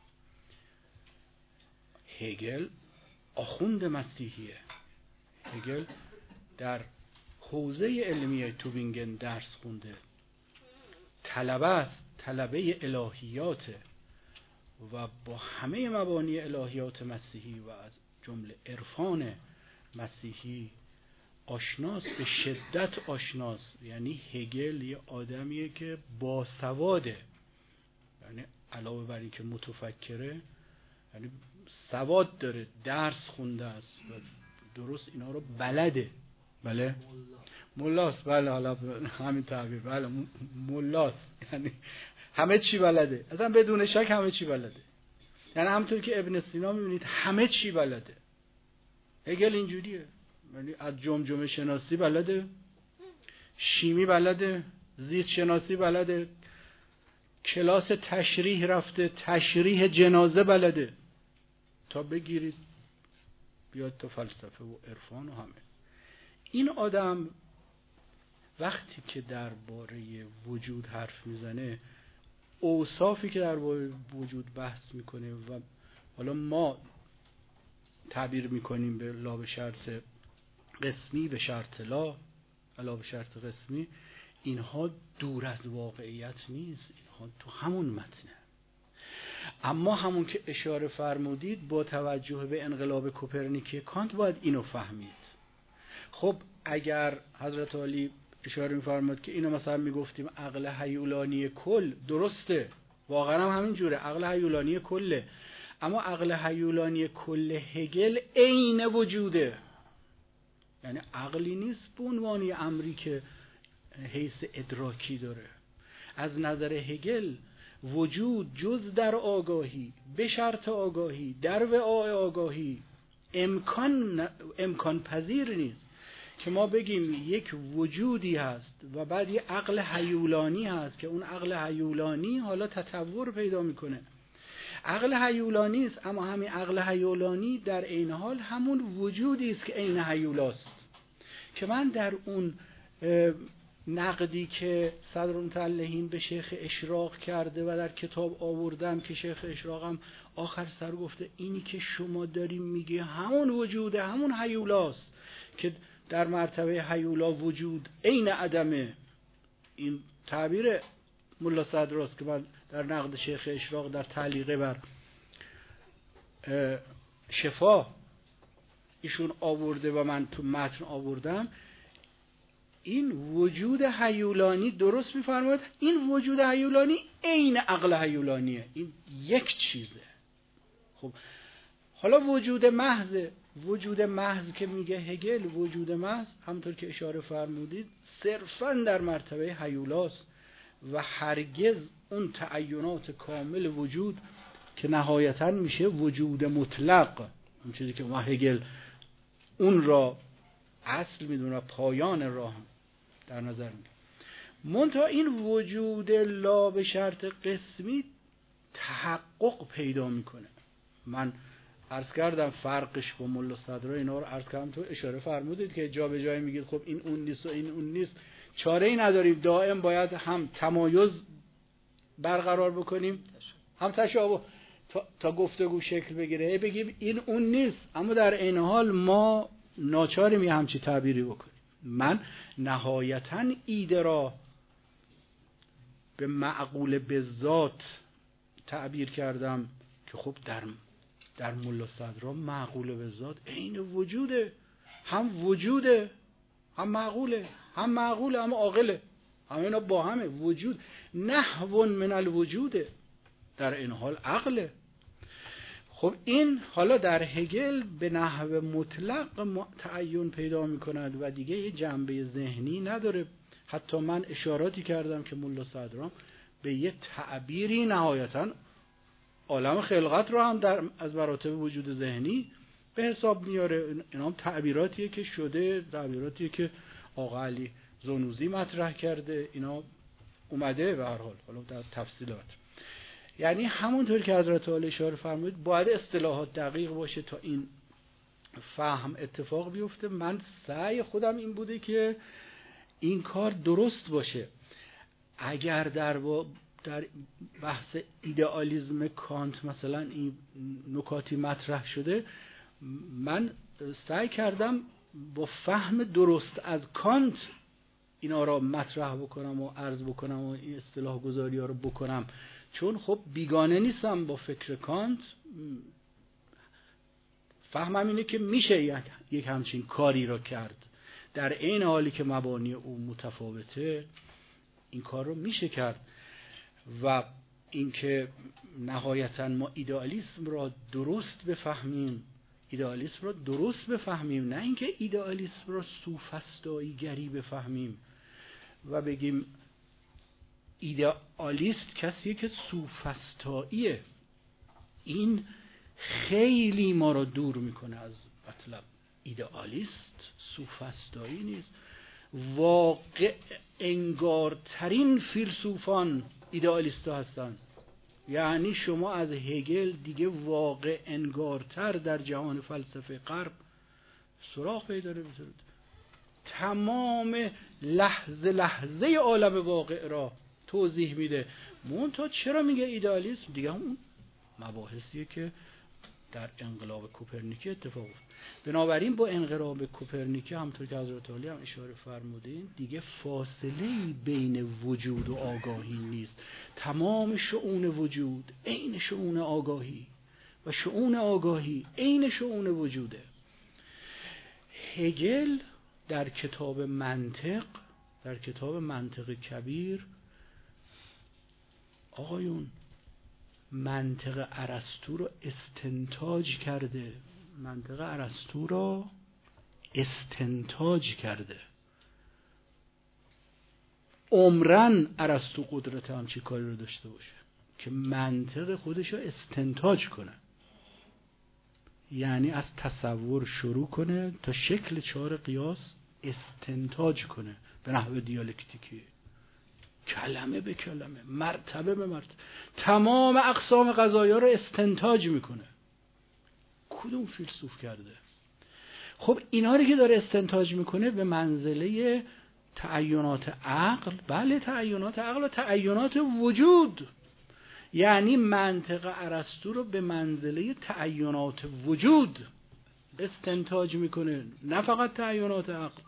هگل آخوند مسیحیه. هگل در حوزه علمی توبینگن درس خونده، طلبه است، طلبه الهیاته و با همه مبانی الهیات مسیحی و از جمله عرفان مسیحی آشناست، به شدت آشناست. یعنی هگل یه آدمیه که باسواده، یعنی علاوه بر این که متفکره، یعنی سواد داره، درس خونده است و درست اینا رو بلده. بله ملاست. بله حالا همین تعبیر، بله ملاست، یعنی همه چی بلده، اصلا بدون شک همه چی بلده. یعنی همونطور که ابن سینا میبینید همه چی بلده. هگل اینجوریه، یعنی از جمجمه شناسی بلده، شیمی بلده، زیست شناسی بلده، کلاس تشریح رفته، تشریح جنازه بلده، تا بگیرید بیاد تا فلسفه و عرفان و همه. این آدم وقتی که درباره وجود حرف میزنه، اوصافی که درباره وجود بحث میکنه و حالا ما تعبیر میکنیم به لا به شرط قسمی، به شرط لا، لا به شرط قسمی، اینها دور از واقعیت نیست، اینها تو همون متنه. اما همون که اشاره فرمودید با توجه به انقلاب کوپرنیکی کانت باید اینو فهمید. خب اگر حضرت علی اشاره می‌فرماد که اینو مثلا میگفتیم عقل هیولانی کل، درسته، واقعا هم همین جوره، عقل هیولانی کله، اما عقل هیولانی کل هگل عین وجوده. یعنی عقلی نیست به عنوان امری که حیث ادراکی داره. از نظر هگل وجود جز در آگاهی، به شرط آگاهی، در وعای آگاهی امکان امکان پذیر نیست که ما بگیم یک وجودی هست و بعد یه عقل هیولانی هست که اون عقل هیولانی حالا تطور پیدا میکنه. عقل هیولانی است، اما همین عقل هیولانی در عین حال همون وجودی است که عین هیولاست، که من در اون نقدی که صدرالمتألهین به شیخ اشراق کرده و در کتاب آوردم که شیخ اشراقم آخر سر گفته اینی که شما داریم میگه همون وجوده، همون هیولاست که در مرتبه هیولا وجود عین عدمه. این تعبیر ملا صدراست که من در نقد شیخ اشراق در تعلیقه بر شفا ایشون آورده و من تو متن آوردم. این وجود هیولانی درست می‌فرماید، این وجود هیولانی عین عقل هیولانیه، این یک چیزه. خب حالا وجود محض، وجود محض که میگه هگل، وجود محض همونطور که اشاره فرمودید صرفاً در مرتبه هیولاست و هرگز اون تعینات کامل وجود که نهایتاً میشه وجود مطلق، اون چیزی که ما هگل اون را اصل میدونه، پایان راه در نظر میگه. منتها این وجود لا به شرط قسمی تحقق پیدا میکنه. من عرض کردم فرقش با ملا صدرا اینا رو عرض کردم، تو اشاره فرمودید که جا به جای میگید خب این اون نیست و این اون نیست، چاره ای نداریم، دائم باید هم تمایز برقرار بکنیم هم تشابه تا, تا گفتگو شکل بگیره. بگیم این اون نیست، اما در این حال ما ناچاریم یه همچی تعبیری بکنیم. من نهایتاً ایده را به معقول به ذات تعبیر کردم که خب در در ملا صدرا معقول به ذات عین وجوده، هم وجوده هم معقوله، هم معقوله هم عاقله، همه اینا با همه. وجود نحو من الوجوده، در این حال عقله. خب این حالا در هگل به نحو مطلق تعین پیدا می کند و دیگه یه جنبه ذهنی نداره. حتی من اشاراتی کردم که ملا صدرا به یه تعبیری نهایتاً عالم خلقت رو هم در از مراتب وجود ذهنی به حساب میاره. اینا هم تعبیراتیه که شده، تعبیراتیه که آقا علی زنوزی مطرح کرده، اینا اومده به هر حال حالا در تفصیلات. یعنی همونطور که حضرت عالی اشاره فرمودید باید اصطلاحات دقیق باشه تا این فهم اتفاق بیفته. من سعی خودم این بوده که این کار درست باشه. اگر در با در بحث ایدئالیسم کانت مثلا این نکاتی مطرح شده، من سعی کردم با فهم درست از کانت اینا را مطرح بکنم و عرض بکنم و این اصطلاح گذاری ها رو بکنم، چون خب بیگانه نیستم با فکر کانت. فهمم اینه که میشه یک همچین کاری را کرد، در این حالی که مبانی او متفاوته این کار رو میشه کرد. و اینکه نهایتا ما ایدئالیسم را درست بفهمیم، ایدئالیسم را درست بفهمیم، نه اینکه ایدئالیسم را سوفسطایی گری بفهمیم و بگیم ایدئالیست کسیه که سوفسطاییه. این خیلی ما را دور میکنه از مطلب. ایدئالیست سوفسطایی نیست. واقع انگارترین فیلسوفان ایدئالیست هستند. یعنی شما از هگل دیگه واقع انگارتر در جهان فلسفه غرب سراغ پیدا نمی‌کنید. تمام لحظه لحظه عالم واقع را توضیح میده. منتها چرا میگه ایدئالیسم؟ دیگه همون مباحثیه که در انقلاب کوپرنیکی اتفاق افتاد. بنابراین با انقلاب کوپرنیکی همونطور که حضرت عالی هم اشاره فرمودین دیگه فاصله‌ای بین وجود و آگاهی نیست. تمام شؤون وجود عین شؤون آگاهی و شؤون آگاهی عین شؤون وجوده. هگل در کتاب منطق، در کتاب منطق کبیر، آقایون منطق ارسطو رو استنتاج کرده. منطق ارسطو را استنتاج کرده. عمرن ارسطو قدرت همچی کاری رو داشته باشه که منطق خودش رو استنتاج کنه، یعنی از تصور شروع کنه تا شکل چهار قیاس استنتاج کنه به نحو دیالکتیکی، کلمه به کلمه، مرتبه به مرتبه، تمام اقسام قضایا رو استنتاج میکنه. کدوم فیلسوف کرده؟ خب اینا رو که داره استنتاج میکنه به منزله تعینات عقل، بله تعینات عقل و تعینات وجود، یعنی منطق ارسطو رو به منزله تعینات وجود استنتاج میکنه، نه فقط تعینات عقل.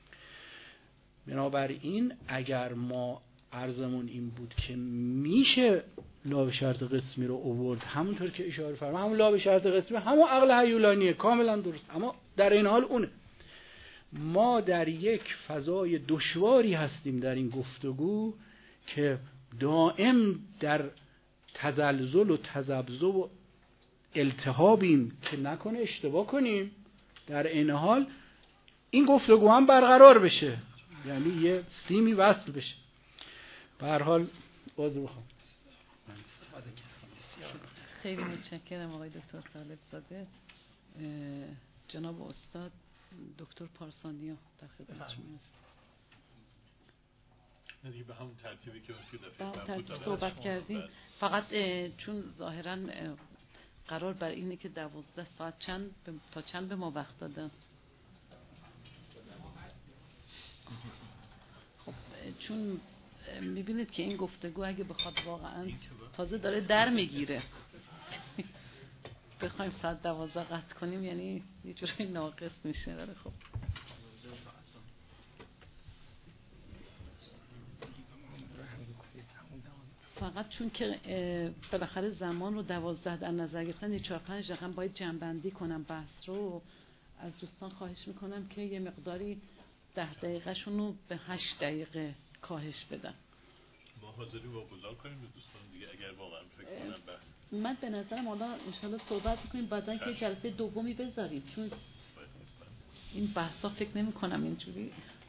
بنابراین اگر ما عرضمون این بود که میشه لا به شرط قسمی رو آورد، همونطور که اشاره فرمودم، همون لا به شرط قسمی همون عقل هیولانیه، کاملا درست، اما در این حال اونه. ما در یک فضای دشواری هستیم در این گفتگو که دائم در تزلزل و تذبذب و التهابیم که نکنه اشتباه کنیم، در این حال این گفتگو هم برقرار بشه، یعنی یه سیمی وصل بشه. به هر حال عذر میخوام. خیلی متشکرم آقای دکتر طالب زاده. جناب استاد دکتر پارسانیا در خدمتتون هست. دیگه به همون ترتیبی که با ترتیب صحبت کردیم، فقط چون ظاهرا قرار بر اینه که دوازده ساعت چند تا چند به ما وقت دادن. خب چون میبینید که این گفتگو اگه بخواد واقعا تازه داره در میگیره، بخوایم ساعت دوازده قطع کنیم یعنی یه جوری ناقص میشه. ولی خب فقط چون که بالاخره زمان رو دوازده در نظر گرفتن، یه چهار پنج دقیقه باید جمع‌بندی کنم بحث رو. از دوستان خواهش میکنم که یه مقداری ده دقیقه شون رو به هشت دقیقه کاهش بدن. ما حاضری واگذار کنیم به دوستان دیگه اگر واقعا فکر کنن بحث. من به نظرم حالا انشالله صحبت میکنیم بعدن که جلسه دومی بذاریم، چون این بحثا فکر نمی کنم اینجوری